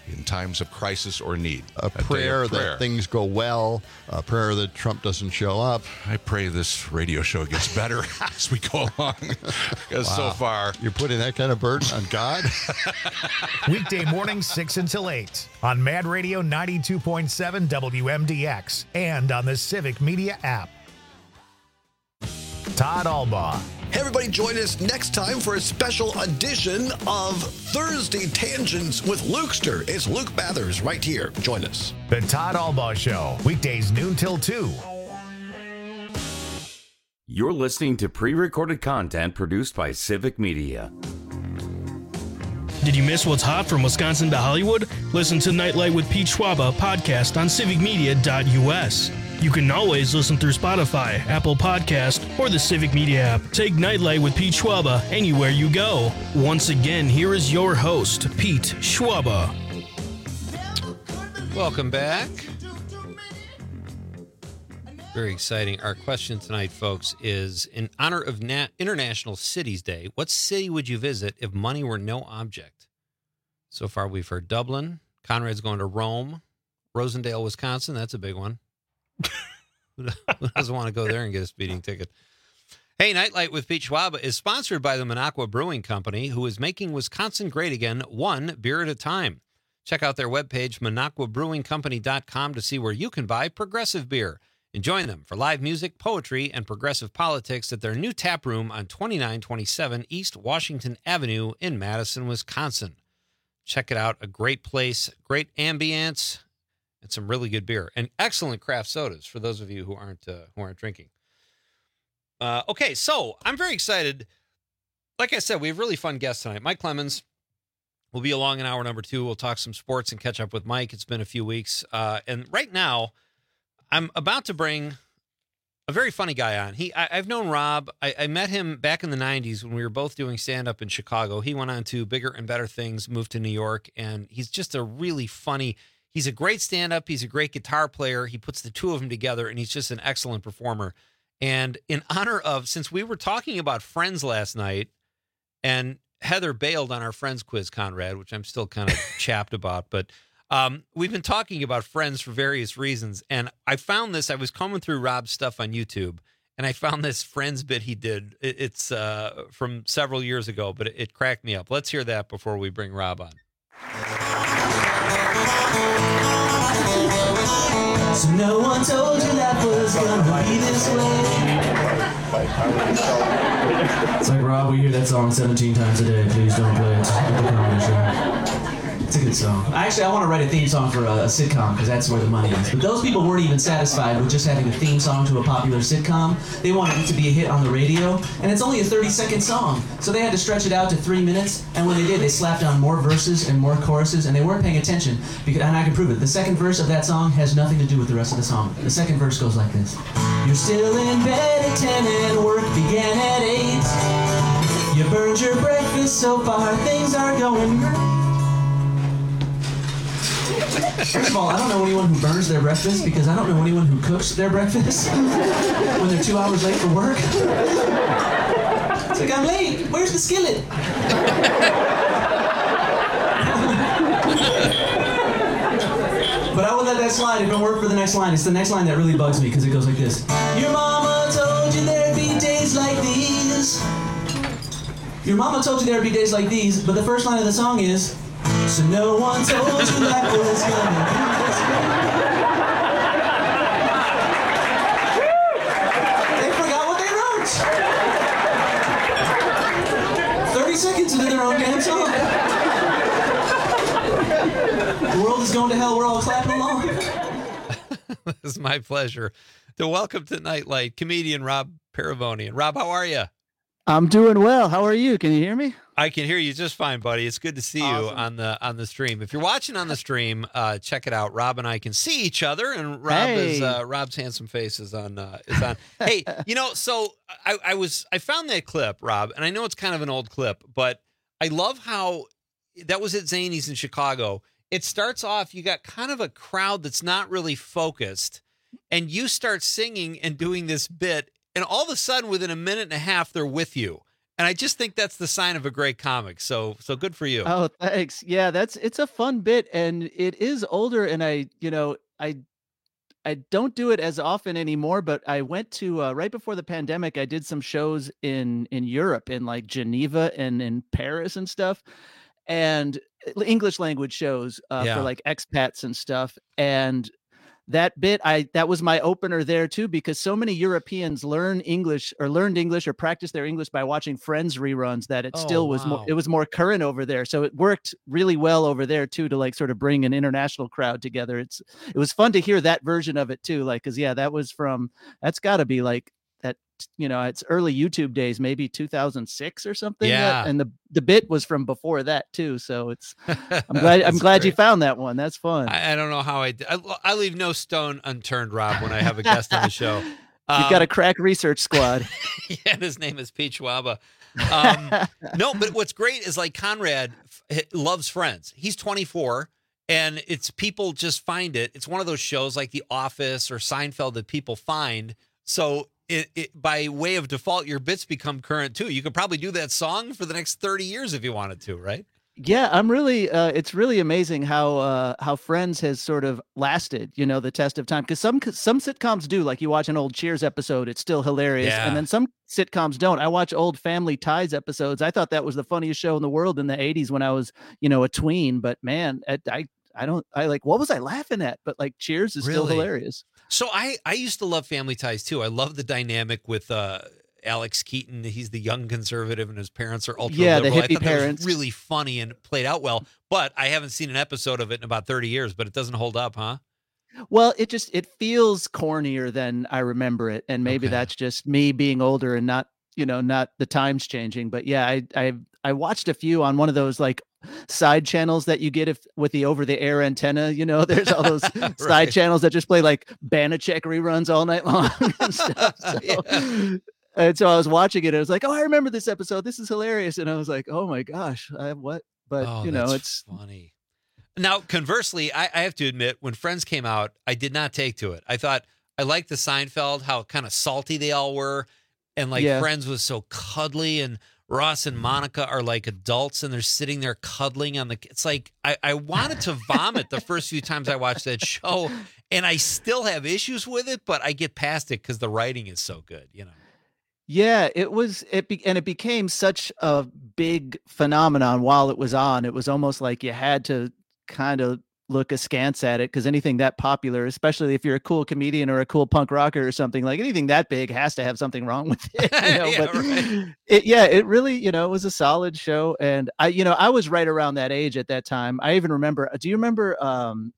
in times of crisis or need. A, a prayer, prayer that things go well, a prayer that Trump doesn't show up. I pray this radio show gets better as we go along, because wow. so far... You're putting that kind of burden on God? Weekday mornings, six until eight on Mad Radio ninety-two point seven W M D X and on the Civic Media app. Todd Albaugh. Hey, everybody, join us next time for a special edition of Thursday Tangents with Lukester. It's Luke Mathers right here. Join us. The Todd Albaugh Show, weekdays noon till two. You're listening to pre-recorded content produced by Civic Media. Did you miss what's hot from Wisconsin to Hollywood? Listen to Nightlight with Pete Schwaba podcast on civic media dot U S. You can always listen through Spotify, Apple Podcast, or the Civic Media app. Take Nightlight with Pete Schwaba anywhere you go. Once again, here is your host, Pete Schwaba. Welcome back. Very exciting. Our question tonight, folks, is in honor of Nat- International Cities Day, what city would you visit if money were no object? So far, we've heard Dublin. Conrad's going to Rome. Rosendale, Wisconsin. That's a big one. Who doesn't want to go there and get a speeding ticket? Hey, Nightlight with Pete Schwaba is sponsored by the Minocqua Brewing Company, who is making Wisconsin great again, one beer at a time. Check out their webpage, minocqua brewing company dot com, to see where you can buy progressive beer. And join them for live music, poetry, and progressive politics at their new tap room on twenty-nine twenty-seven East Washington Avenue in Madison, Wisconsin. Check it out. A great place, great ambience, and some really good beer, and excellent craft sodas for those of you who aren't uh, who aren't drinking. Uh, okay, so I'm very excited. Like I said, we have really fun guests tonight. Mike Clemens will be along in hour number two. We'll talk some sports and catch up with Mike. It's been a few weeks, uh, and right now I'm about to bring a very funny guy on. He, I, I've known Rob. I, I met him back in the nineties when we were both doing stand-up in Chicago. He went on to bigger and better things, moved to New York, and he's just a really funny. He's a great stand-up. He's a great guitar player. He puts the two of them together, and he's just an excellent performer. And in honor of, since we were talking about Friends last night, and Heather bailed on our Friends quiz, Conrad, which I'm still kind of chapped about, but um, we've been talking about Friends for various reasons. And I found this, I was combing through Rob's stuff on YouTube, and I found this Friends bit he did. It, it's uh, from several years ago, but it, it cracked me up. Let's hear that before we bring Rob on. So no one told you that was gonna be this way. It's like, Rob, we hear that song seventeen times a day. Please don't play it at the comedy show. It's a good song. Actually, I want to write a theme song for a, a sitcom because that's where the money is. But those people weren't even satisfied with just having a theme song to a popular sitcom. They wanted it to be a hit on the radio, and it's only a thirty-second song. So they had to stretch it out to three minutes, and when they did, they slapped on more verses and more choruses, and they weren't paying attention. Because, and I can prove it. The second verse of that song has nothing to do with the rest of the song. The second verse goes like this. You're still in bed at ten and work began at eight. You burned your breakfast so far, things are going great. First of all, I don't know anyone who burns their breakfast because I don't know anyone who cooks their breakfast when they're two hours late for work. It's like, I'm late. Where's the skillet? But I will let that slide. It don't work for the next line. It's the next line that really bugs me because it goes like this. Your mama told you there'd be days like these. Your mama told you there'd be days like these, but the first line of the song is, so no one told you that was gonna be. They forgot what they wrote. thirty seconds into their own damn song. The world is going to hell. We're all clapping along. It's my pleasure to welcome to Nightlight comedian Rob Paravonian. Rob, how are you? I'm doing well. How are you? Can you hear me? I can hear you just fine, buddy. It's good to see awesome. you on the on the stream. If you're watching on the stream, uh, check it out. Rob and I can see each other, and Rob hey. is uh, Rob's handsome face is on uh, is on. Hey, you know, so I, I was I found that clip, Rob, and I know it's kind of an old clip, but I love how that was at Zany's in Chicago. It starts off, you got kind of a crowd that's not really focused, and you start singing and doing this bit, and all of a sudden, within a minute and a half, they're with you. And I just think that's the sign of a great comic. So so good for you. Oh, thanks. Yeah, that's it's a fun bit, and it is older, and I, you know, I I don't do it as often anymore, but I went to uh, right before the pandemic. I did some shows in in Europe, in like Geneva and in Paris and stuff, and English language shows uh, Yeah. for like expats and stuff. And that bit, I that was my opener there too, because so many Europeans learn English or learned English or practiced their English by watching Friends reruns that it Oh, still was more wow. it was more current over there. So it worked really well over there too, to like sort of bring an international crowd together. It's it was fun to hear that version of it too. Like, cause yeah, that was from that's gotta be like that, you know, it's early YouTube days, maybe two thousand six or something. that- Yeah. and the the bit was from before that too. So it's I'm glad I'm That's glad you great. found that one. That's fun. I, I don't know how I, d- I I leave no stone unturned, Rob, when I have a guest on the show. You've got a crack research squad. Yeah, and his name is Pete Schwaba. Um, no, but what's great is like Conrad f- loves Friends. He's twenty-four, and it's people just find it. It's one of those shows like The Office or Seinfeld that people find. So it, it by way of default, your bits become current too. You could probably do that song for the next thirty years if you wanted to, right? Yeah, I'm really uh it's really amazing how uh how Friends has sort of lasted, you know, the test of time. Because some some sitcoms do, like you watch an old Cheers episode, it's still hilarious. Yeah. And then some sitcoms don't. I watch old Family Ties episodes. I thought that was the funniest show in the world in the eighties when I was, you know, a tween. But man, I I, I don't I like what was I laughing at? But like Cheers is still Really? hilarious. So I, I used to love Family Ties too. I love the dynamic with uh, Alex Keaton. He's the young conservative and his parents are ultra Yeah, the liberal. I hippie thought that was parents. really funny and played out well. But I haven't seen an episode of it in about thirty years, but it doesn't hold up, huh? Well, it just it feels cornier than I remember it, and maybe Okay. that's just me being older and not, you know, not the times changing. But yeah, I I I watched a few on one of those like side channels that you get if with the over the air antenna. You know, there's all those side Right. channels that just play like Banachek reruns all night long and stuff. So, and so I was watching it. And I was like, oh, I remember this episode. This is hilarious. And I was like, oh my gosh, I, what? But Oh, you know, that's it's funny. Now, conversely, I, I have to admit, when Friends came out, I did not take to it. I thought I liked the Seinfeld, how kind of salty they all were, and like Yeah. Friends was so cuddly, and Ross and Monica are like adults, and they're sitting there cuddling on the. It's like I, I wanted to vomit the first few times I watched that show, and I still have issues with it, but I get past it because the writing is so good, you know. Yeah, it was it be, and it became such a big phenomenon while it was on. It was almost like you had to kind of look askance at it because anything that popular, especially if you're a cool comedian or a cool punk rocker or something, like anything that big has to have something wrong with it. You know? Yeah, but right. it, yeah, it really, you know, it was a solid show. And I, you know, I was right around that age at that time. I even remember, do you remember um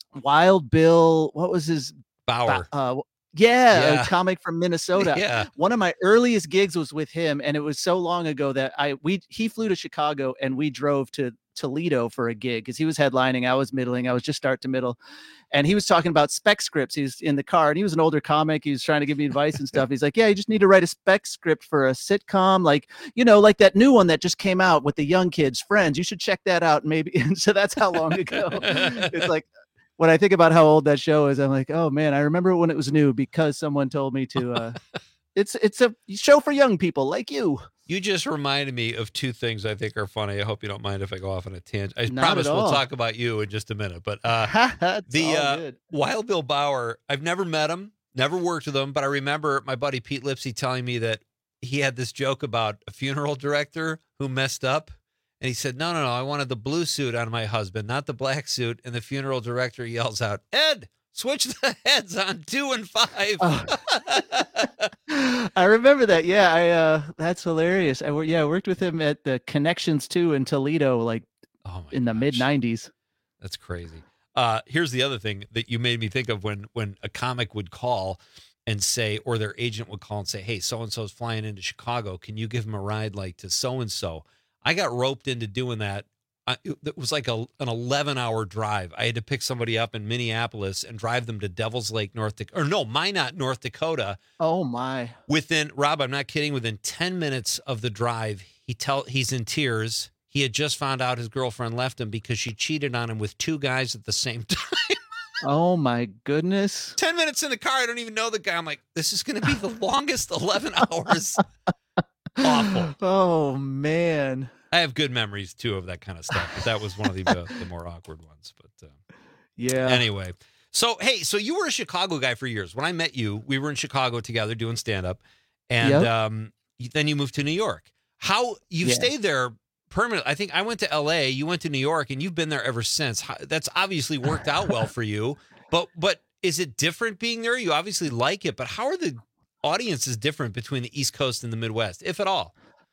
Wild Bill? What was his Bauer. uh, yeah, Yeah. a comic from Minnesota. Yeah. One of my earliest gigs was with him, and it was so long ago that I we he flew to Chicago and we drove to Toledo for a gig because he was headlining. I was middling. I was just start to middle, and he was talking about spec scripts. He was in the car, and he was an older comic. He was trying to give me advice and stuff. He's like, "Yeah, you just need to write a spec script for a sitcom, like you know, like that new one that just came out with the young kids, Friends. You should check that out, maybe." And so that's how long ago. It's like. When I think about how old that show is, I'm like, oh man, I remember when it was new because someone told me to. Uh, it's it's a show for young people like you. You just reminded me of two things I think are funny. I hope you don't mind if I go off on a tangent. I Not promise at we'll all. talk about you in just a minute. But uh, That's the all uh, good. Wild Bill Bauer, I've never met him, never worked with him, but I remember my buddy Pete Lipsy telling me that he had this joke about a funeral director who messed up. And he said, no, no, no, I wanted the blue suit on my husband, not the black suit. And the funeral director yells out, Ed, switch the heads on two and five. Oh. I remember that. Yeah, I uh, that's hilarious. I wor- yeah, I worked with him at the Connections two in Toledo, like Oh my in the mid nineties. That's crazy. Uh, here's the other thing that you made me think of when when a comic would call and say, or their agent would call and say, hey, so-and-so's flying into Chicago. Can you give him a ride like to so-and-so? I got roped into doing that. I, it was like a, an eleven hour drive. I had to pick somebody up in Minneapolis and drive them to Devil's Lake, North Dakota, or no, Minot, North Dakota. Oh my! Within, Rob, I'm not kidding. Within ten minutes of the drive, he tell he's in tears. He had just found out his girlfriend left him because she cheated on him with two guys at the same time. Oh my goodness! ten minutes in the car, I don't even know the guy. I'm like, this is going to be the longest eleven hours. Awful. Oh man. I have good memories too of that kind of stuff, but that was one of the uh, the more awkward ones. But uh, yeah. Anyway, so hey, so you were a Chicago guy for years. When I met you, we were in Chicago together doing stand up, and Yep. um, then you moved to New York. How you've Yeah. stayed there permanently? I think I went to L A, you went to New York, and you've been there ever since. How, that's obviously worked out well for you. But but is it different being there? You obviously like it, but how are the audiences different between the East Coast and the Midwest, if at all?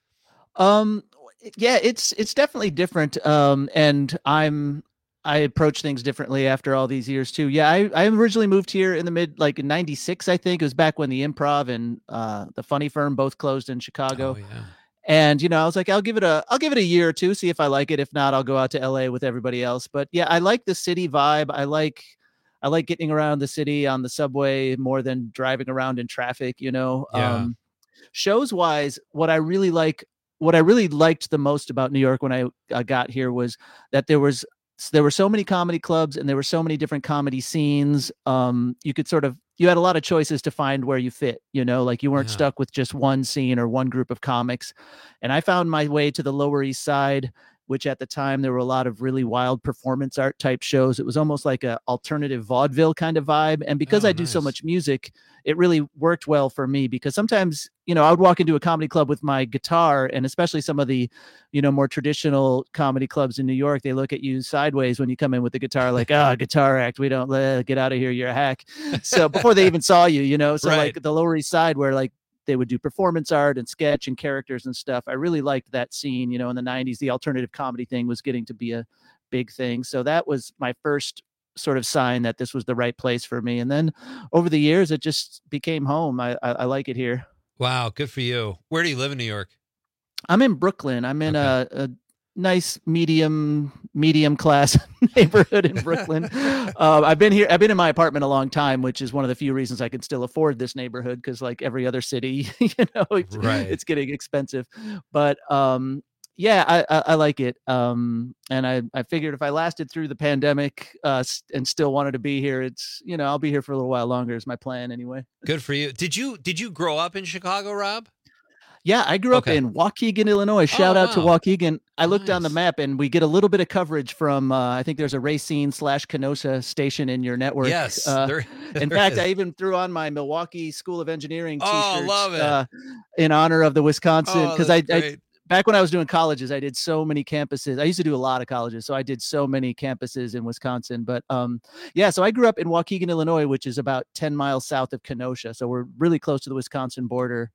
Um, yeah, it's it's definitely different. Um, and I'm I approach things differently after all these years too. Yeah, I I originally moved here in the mid like in ninety-six, I think. It was back when the Improv and uh the Funny Firm both closed in Chicago. Oh yeah. And you know, I was like, I'll give it a I'll give it a year or two, see if I like it. If not, I'll go out to L A with everybody else. But yeah, I like the city vibe. I like I like getting around the city on the subway more than driving around in traffic, you know. Yeah. Um shows wise, what I really like what I really liked the most about New York when I, I got here was that there was there were so many comedy clubs and there were so many different comedy scenes. Um, you could sort of you had a lot of choices to find where you fit, you know, like you weren't Yeah. stuck with just one scene or one group of comics. And I found my way to the Lower East Side, which at the time there were a lot of really wild performance art type shows. It was almost like a alternative vaudeville kind of vibe. And because Oh, I do so nice. much music, it really worked well for me because sometimes, you know, I would walk into a comedy club with my guitar, and especially some of the, you know, more traditional comedy clubs in New York, they look at you sideways when you come in with the guitar, like, ah, guitar act, we don't uh, get out of here, you're a hack. So before they even saw you, you know, so Right. like the Lower East Side where like they would do performance art and sketch and characters and stuff. I really liked that scene, you know, in the nineties, the alternative comedy thing was getting to be a big thing. So that was my first sort of sign that this was the right place for me. And then over the years, it just became home. I, I, I like it here. Wow, good for you. Where do you live in New York? I'm in Brooklyn. I'm in a, a nice medium medium class neighborhood in Brooklyn. uh, I've been here. I've been in my apartment a long time, which is one of the few reasons I can still afford this neighborhood. Because like every other city, you know, it's, Right. it's getting expensive. But um, yeah, I, I, I like it. Um, and I, I figured if I lasted through the pandemic uh, s- and still wanted to be here, it's you know I'll be here for a little while longer. Is my plan anyway. Good for you. Did you did you grow up in Chicago, Rob? Yeah, I grew up Okay. in Waukegan, Illinois. Shout Oh, out to wow. Waukegan. I looked on the map and we get a little bit of coverage from, uh, I think there's a Racine slash Kenosha station in your network. Yes, Uh, there- in there fact, is. I even threw on my Milwaukee School of Engineering Oh, t-shirts love it. Uh, in honor of the Wisconsin. Oh, Because I, that's I, great. back when I was doing colleges, I did so many campuses. I used to do a lot of colleges. So I did so many campuses in Wisconsin. But um, yeah, so I grew up in Waukegan, Illinois, which is about ten miles south of Kenosha. So we're really close to the Wisconsin border.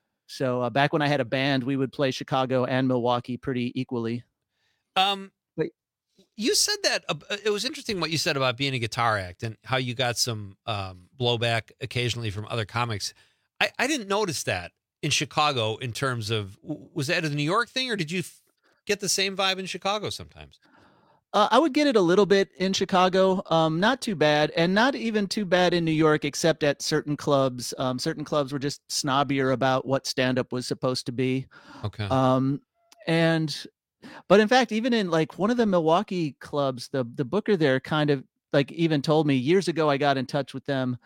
So uh, back when I had a band, we would play Chicago and Milwaukee pretty equally. Um, Wait. you said that uh, it was interesting what you said about being a guitar act and how you got some um, blowback occasionally from other comics. I, I didn't notice that in Chicago in terms of w- was that a New York thing or did you f- get the same vibe in Chicago sometimes? Uh, I would get it a little bit in Chicago, um, not too bad, and not even too bad in New York, except at certain clubs. Um, certain clubs were just snobbier about what stand-up was supposed to be. Okay. Um, and, but in fact, even in like one of the Milwaukee clubs, the the booker there kind of like even told me years ago. I got in touch with them,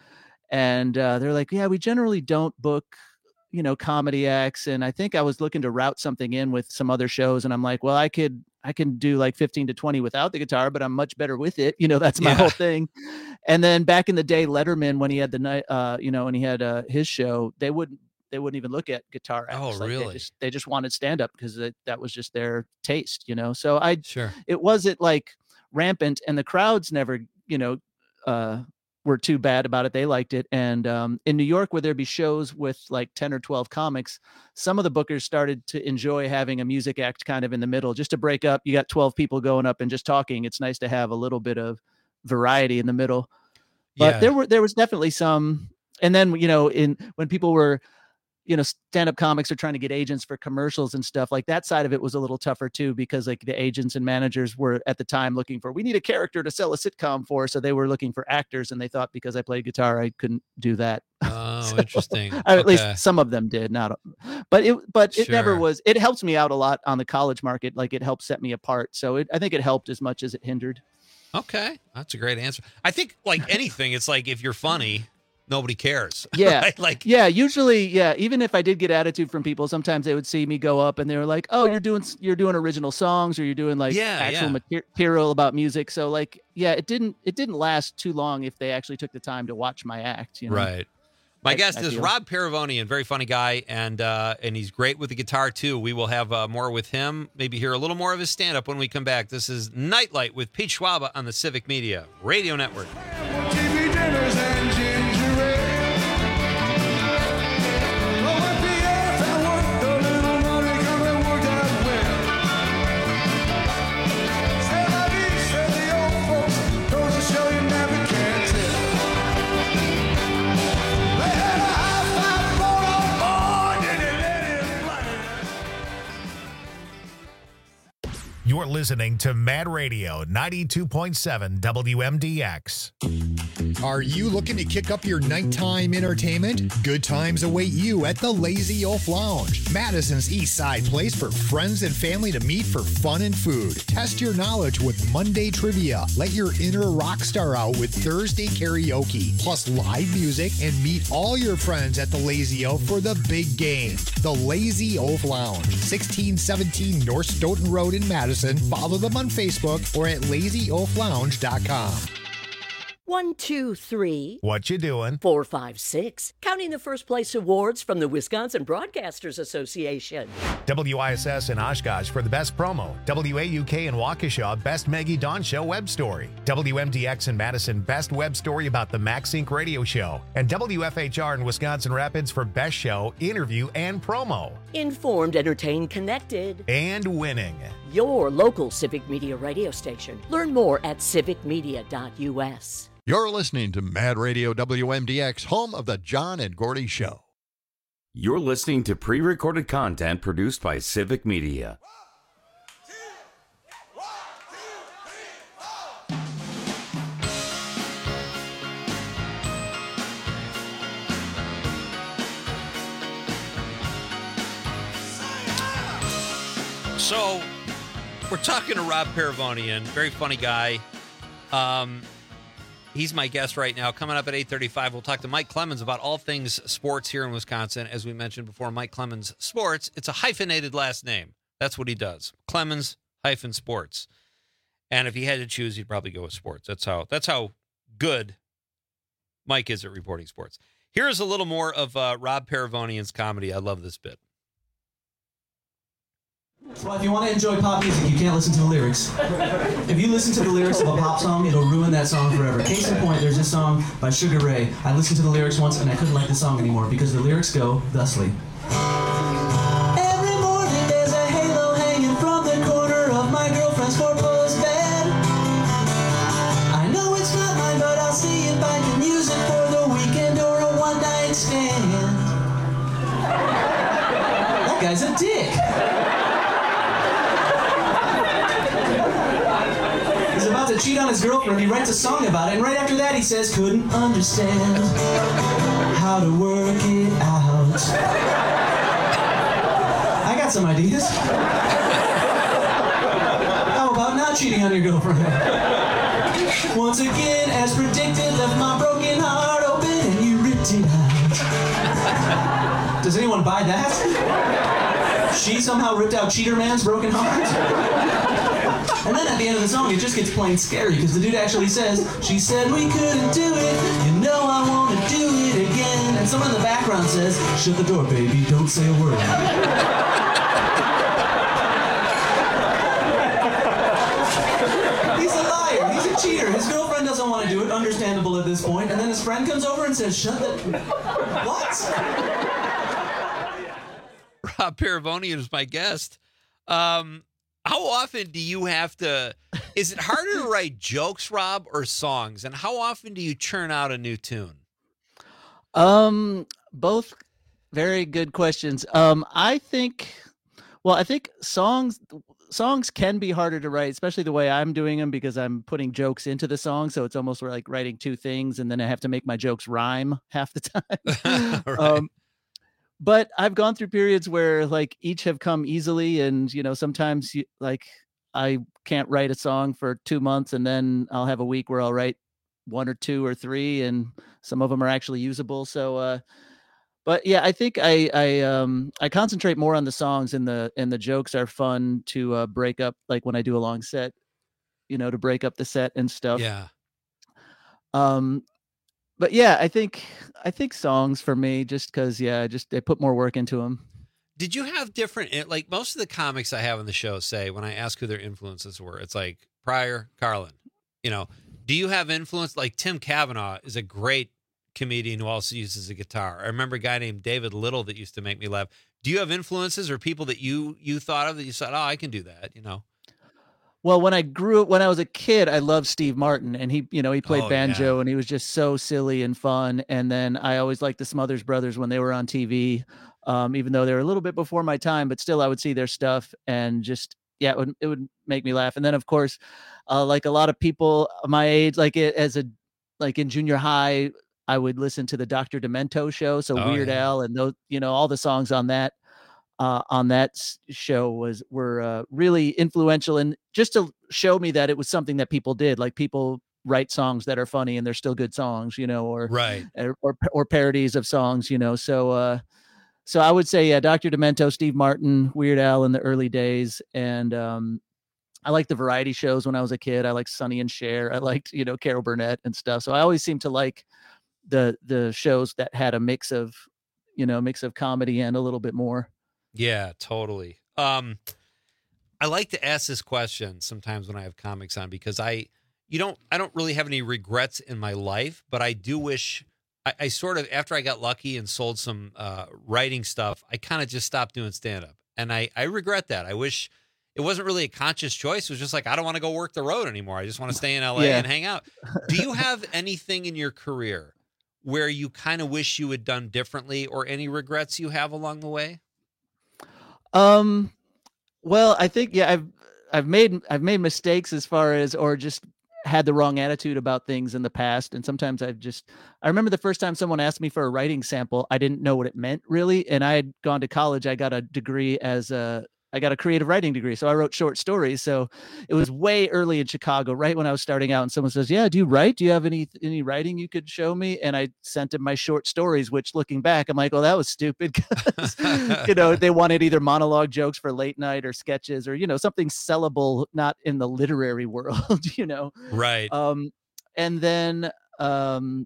and uh, they're like, "Yeah, we generally don't book." you know, comedy acts. And I think I was looking to route something in with some other shows. And I'm like, well, I could, I can do like fifteen to twenty without the guitar, but I'm much better with it. You know, that's my Yeah. whole thing. And then back in the day, Letterman, when he had the night, uh, you know, when he had uh, his show, they wouldn't, they wouldn't even look at guitar acts. Oh, Like, they really? just, they just wanted stand up because that was just their taste, you know? So I, Sure. it wasn't like rampant and the crowds never, you know, uh, were too bad about it. They liked it. And um, in New York, where there'd be shows with like ten or twelve comics, some of the bookers started to enjoy having a music act kind of in the middle, just to break up. You got twelve people going up and just talking. It's nice to have a little bit of variety in the middle. But Yeah. there were, there was definitely some, and then, you know, in when people were, you know, stand-up comics are trying to get agents for commercials and stuff like that side of it was a little tougher too, because like the agents and managers were at the time looking for, we need a character to sell a sitcom for. So they were looking for actors and they thought because I played guitar, I couldn't do that. Oh, So, interesting. or at Okay. least some of them did, not, but it, but it never Sure. was, it helped me out a lot on the college market. Like it helped set me apart. So it, I think it helped as much as it hindered. Okay, that's a great answer. I think like anything, it's like if you're funny, nobody cares. Yeah. Right? Like, yeah, usually, yeah, even if I did get attitude from people, sometimes they would see me go up and they were like, oh, you're doing, you're doing original songs, or you're doing like Yeah, actual yeah. material about music. So like, yeah, it didn't, it didn't last too long if they actually took the time to watch my act, you know? Right. My I- guest I is feel. Rob Paravonian, very funny guy, and uh, and he's great with the guitar too. We will have uh, more with him, maybe hear a little more of his stand-up when we come back. This is Nightlight with Pete Schwaba on the Civic Media Radio Network. T V dinners and ginger ale. Oh, at the end of the work, the little money come and work out well. C'est la vie, say the old folks, goes to show you never can tell. They had a high five float on board, and they let him fly. You're listening to Mad Radio ninety-two point seven W M D X. Are you looking to kick up your nighttime entertainment? Good times await you at the Lazy Oaf Lounge, Madison's East Side place for friends and family to meet for fun and food. Test your knowledge with Monday trivia. Let your inner rock star out with Thursday karaoke, plus live music, and meet all your friends at the Lazy Oaf for the big game. The Lazy Oaf Lounge, sixteen seventeen North Stoughton Road in Madison. Follow them on Facebook or at lazy oaf lounge dot com. One, two, three. What you doing? Four, five, six. Counting the first place awards from the Wisconsin Broadcasters Association. W I S S in Oshkosh for the best promo. W A U K in Waukesha, best Maggie Dawn Show web story. W M D X in Madison, best web story about the Max Inc radio show. And W F H R in Wisconsin Rapids for best show, interview, and promo. Informed, entertained, connected. And winning. Your local Civic Media radio station. Learn more at civic media dot U S. You're listening to Mad Radio W M D X, home of the John and Gordy Show. You're listening to pre-recorded content produced by Civic Media. So, we're talking to Rob Paravonian, very funny guy. Um, he's my guest right now. Coming up at eight thirty-five, we'll talk to Mike Clemens about all things sports here in Wisconsin. As we mentioned before, Mike Clemens Sports. It's a hyphenated last name. That's what he does. Clemens hyphen Sports. And if he had to choose, he'd probably go with sports. That's how that's how good Mike is at reporting sports. Here's a little more of uh, Rob Paravonian's comedy. I love this bit. Well, if you want to enjoy pop music, you can't listen to the lyrics. If you listen to the lyrics of a pop song, it'll ruin that song forever. Case in point, there's this song by Sugar Ray. I listened to the lyrics once and I couldn't like the song anymore because the lyrics go thusly. Every morning there's a halo hanging from the corner of my girlfriend's four-post bed. I know it's not mine, but I'll see if I can use it for the weekend or a one-night stand. That guy's a dick. He's about to cheat on his girlfriend. He writes a song about it, and right after that he says, couldn't understand how to work it out. I got some ideas. How about not cheating on your girlfriend? Once again, as predicted, left my broken heart open and you ripped it out. Does anyone buy that? She somehow ripped out Cheater Man's broken heart? And then at the end of the song, it just gets plain scary because the dude actually says, she said we couldn't do it, you know I want to do it again. And someone in the background says, shut the door, baby, don't say a word. He's a liar, he's a cheater. His girlfriend doesn't want to do it, understandable at this point. And then his friend comes over and says, shut the... What? Rob Paravonian is my guest. Um... How often do you have to, is it harder to write jokes, Rob, or songs? And how often do you churn out a new tune? Um, both very good questions. Um, I think, well, I think songs, songs can be harder to write, especially the way I'm doing them because I'm putting jokes into the song. So it's almost like writing two things and then I have to make my jokes rhyme half the time. Right. Um, But I've gone through periods where like each have come easily. And, you know, sometimes you, like I can't write a song for two months and then I'll have a week where I'll write one or two or three. And some of them are actually usable. So, uh, but yeah, I think I I um I concentrate more on the songs, and the and the jokes are fun to uh, break up, like when I do a long set, you know, to break up the set and stuff. Yeah. Um, but yeah, I think I think songs for me, just because yeah, just they put more work into them. Did you have different, like most of the comics I have on the show say, when I ask who their influences were, it's like Pryor, Carlin, you know, do you have influence? Like Tim Kavanaugh is a great comedian who also uses a guitar. I remember a guy named David Little that used to make me laugh. Do you have influences or people that you, you thought of that you said, oh, I can do that, you know? Well, when I grew up, when I was a kid, I loved Steve Martin, and he, you know, he played Oh, banjo, yeah. and he was just so silly and fun. And then I always liked the Smothers Brothers when they were on T V, um, even though they were a little bit before my time, but still I would see their stuff and just, yeah, it would, it would make me laugh. And then of course, uh, like a lot of people my age, like it, as a, like in junior high, I would listen to the Doctor Demento show. So Oh, Weird yeah. Al and those, you know, all the songs on that. Uh, on that s- show was were uh, really influential, and just to show me that it was something that people did. Like people write songs that are funny and they're still good songs, you know, or Right. or or, or parodies of songs, you know. So uh, so I would say yeah, Doctor Demento, Steve Martin, Weird Al in the early days, and um, I liked the variety shows when I was a kid. I liked Sonny and Cher. I liked you know Carol Burnett and stuff. So I always seemed to like the the shows that had a mix of you know mix of comedy and a little bit more. Yeah, totally. Um, I like to ask this question sometimes when I have comics on, because I, you don't, I don't really have any regrets in my life, but I do wish I, I sort of, after I got lucky and sold some uh, writing stuff, I kind of just stopped doing stand-up. And I, I regret that. I wish it wasn't really a conscious choice. It was just like, I don't want to go work the road anymore. I just want to stay in L A Yeah. and hang out. Do you have anything in your career where you kind of wish you had done differently, or any regrets you have along the way? Um, well, I think yeah, I've I've made I've made mistakes as far as or just had the wrong attitude about things in the past, and sometimes I've just I remember the first time someone asked me for a writing sample, I didn't know what it meant really, and I had gone to college. I got a degree as a I got a creative writing degree, so I wrote short stories. So it was way early in Chicago, right when I was starting out, and someone says, "Yeah, do you write? Do you have any any writing you could show me?" And I sent him my short stories, which looking back, I'm like, "Oh, that was stupid." 'Cause, you know, they wanted either monologue jokes for late night or sketches or you know something sellable, not in the literary world, you know. Right. Um, and then um,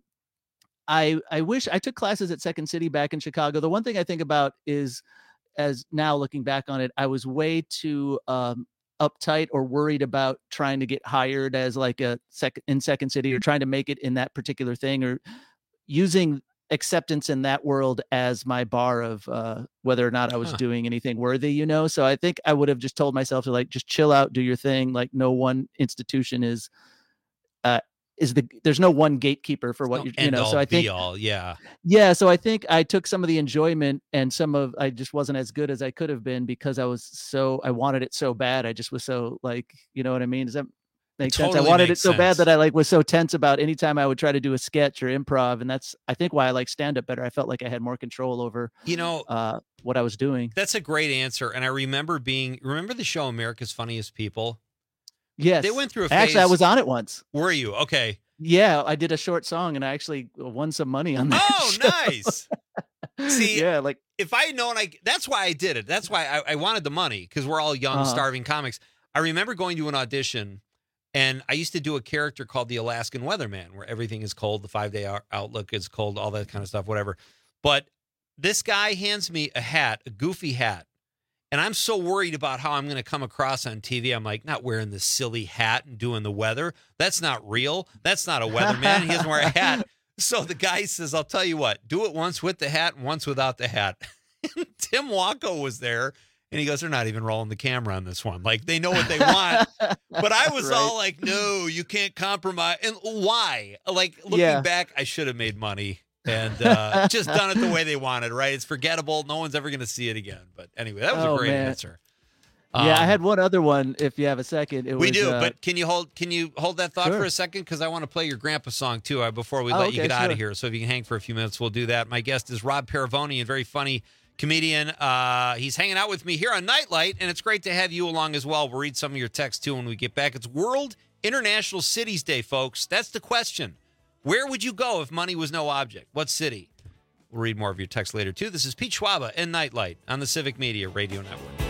I I wish I took classes at Second City back in Chicago. The one thing I think about is, as now looking back on it, I was way too um, uptight or worried about trying to get hired as like a second in Second City or trying to make it in that particular thing or using acceptance in that world as my bar of uh, whether or not I was Huh. doing anything worthy, you know? So I think I would have just told myself to like, just chill out, do your thing. Like no one institution is, uh, is the, there's no one gatekeeper for what No you're, you end know, all so I be think, all, yeah. yeah, so I think I took some of the enjoyment and some of I just wasn't as good as I could have been because I was so I wanted it so bad. I just was so like, you know what I mean? Does that make sense? I totally wanted it makes so bad sense. that I like was so tense about anytime I would try to do a sketch or improv, and that's I think why I like stand up better. I felt like I had more control over You know, uh what I was doing. that's a great answer. And I remember being, remember the show America's Funniest People? Yes. They went through a Actually, I phase- was on it once. Were you? Okay. Yeah, I did a short song and I actually won some money on that. Oh, show. nice. See, yeah, like if I had known, I that's why I did it. That's why I, I wanted the money, because we're all young, Uh-huh. starving comics. I remember going to an audition, and I used to do a character called the Alaskan Weatherman, where everything is cold, the five-day out- outlook is cold, all that kind of stuff, whatever. But this guy hands me a hat, a goofy hat, and I'm so worried about how I'm going to come across on T V. I'm like, not wearing this silly hat and doing the weather. That's not real. That's not a weatherman. He doesn't wear a hat. So the guy says, I'll tell you what, do it once with the hat and once without the hat. And Tim Wacko was there, and he goes, they're not even rolling the camera on this one. Like, they know what they want. But I was Right. all like, no, you can't compromise. And why? Like, looking Yeah. back, I should have made money and uh, just done it the way they wanted, right? It's forgettable. No one's ever going to see it again. But anyway, that was Oh, a great man. answer. yeah, I Um, had one other one if you have a second. It we was, do, uh, but can you hold can you hold that thought for Sure. a second? Because I want to play your grandpa song too uh, before we Oh, let you okay, get out of sure. here. So if you can hang for a few minutes, we'll do that. My guest is Rob Paravoni, a very funny comedian. Uh, he's hanging out with me here on Nightlight, and it's great to have you along as well. We'll read some of your texts too when we get back. It's World International Cities Day, folks. That's the question. Where would you go if money was no object? What city? We'll read more of your text later, too. This is Pete Schwaba and Nightlight on the Civic Media Radio Network.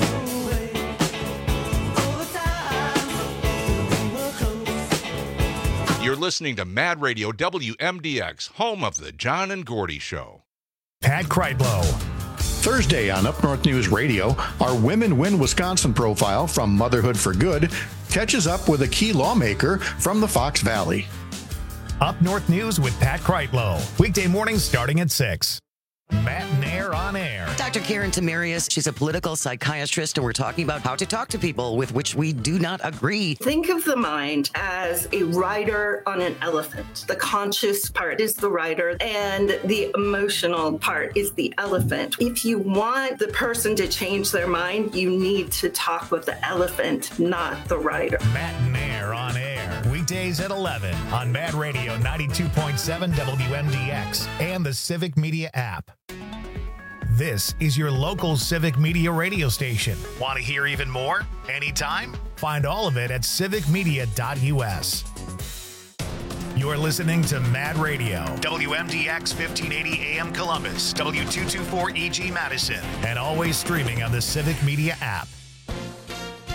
You're listening to Mad Radio W M D X, home of the John and Gordy Show. Pat Kreitlow. Thursday on Up North News Radio, our Women Win Wisconsin profile from Motherhood for Good catches up with a key lawmaker from the Fox Valley. Up North News with Pat Kreitlow. Weekday mornings starting at six. Matt Nair on air. Doctor Karen Tamarius, she's a political psychiatrist, and we're talking about how to talk to people with which we do not agree. Think of the mind as a rider on an elephant. The conscious part is the rider, and the emotional part is the elephant. If you want the person to change their mind, you need to talk with the elephant, not the rider. Matt Nair on air. Weekdays at eleven on Mad Radio ninety-two point seven W M D X and the Civic Media app. This is your local Civic Media radio station. Want to hear even more? Anytime? Find all of it at civic media dot U S. You're listening to Mad Radio, W M D X fifteen eighty A M Columbus, W two twenty-four E G Madison, and always streaming on the Civic Media app.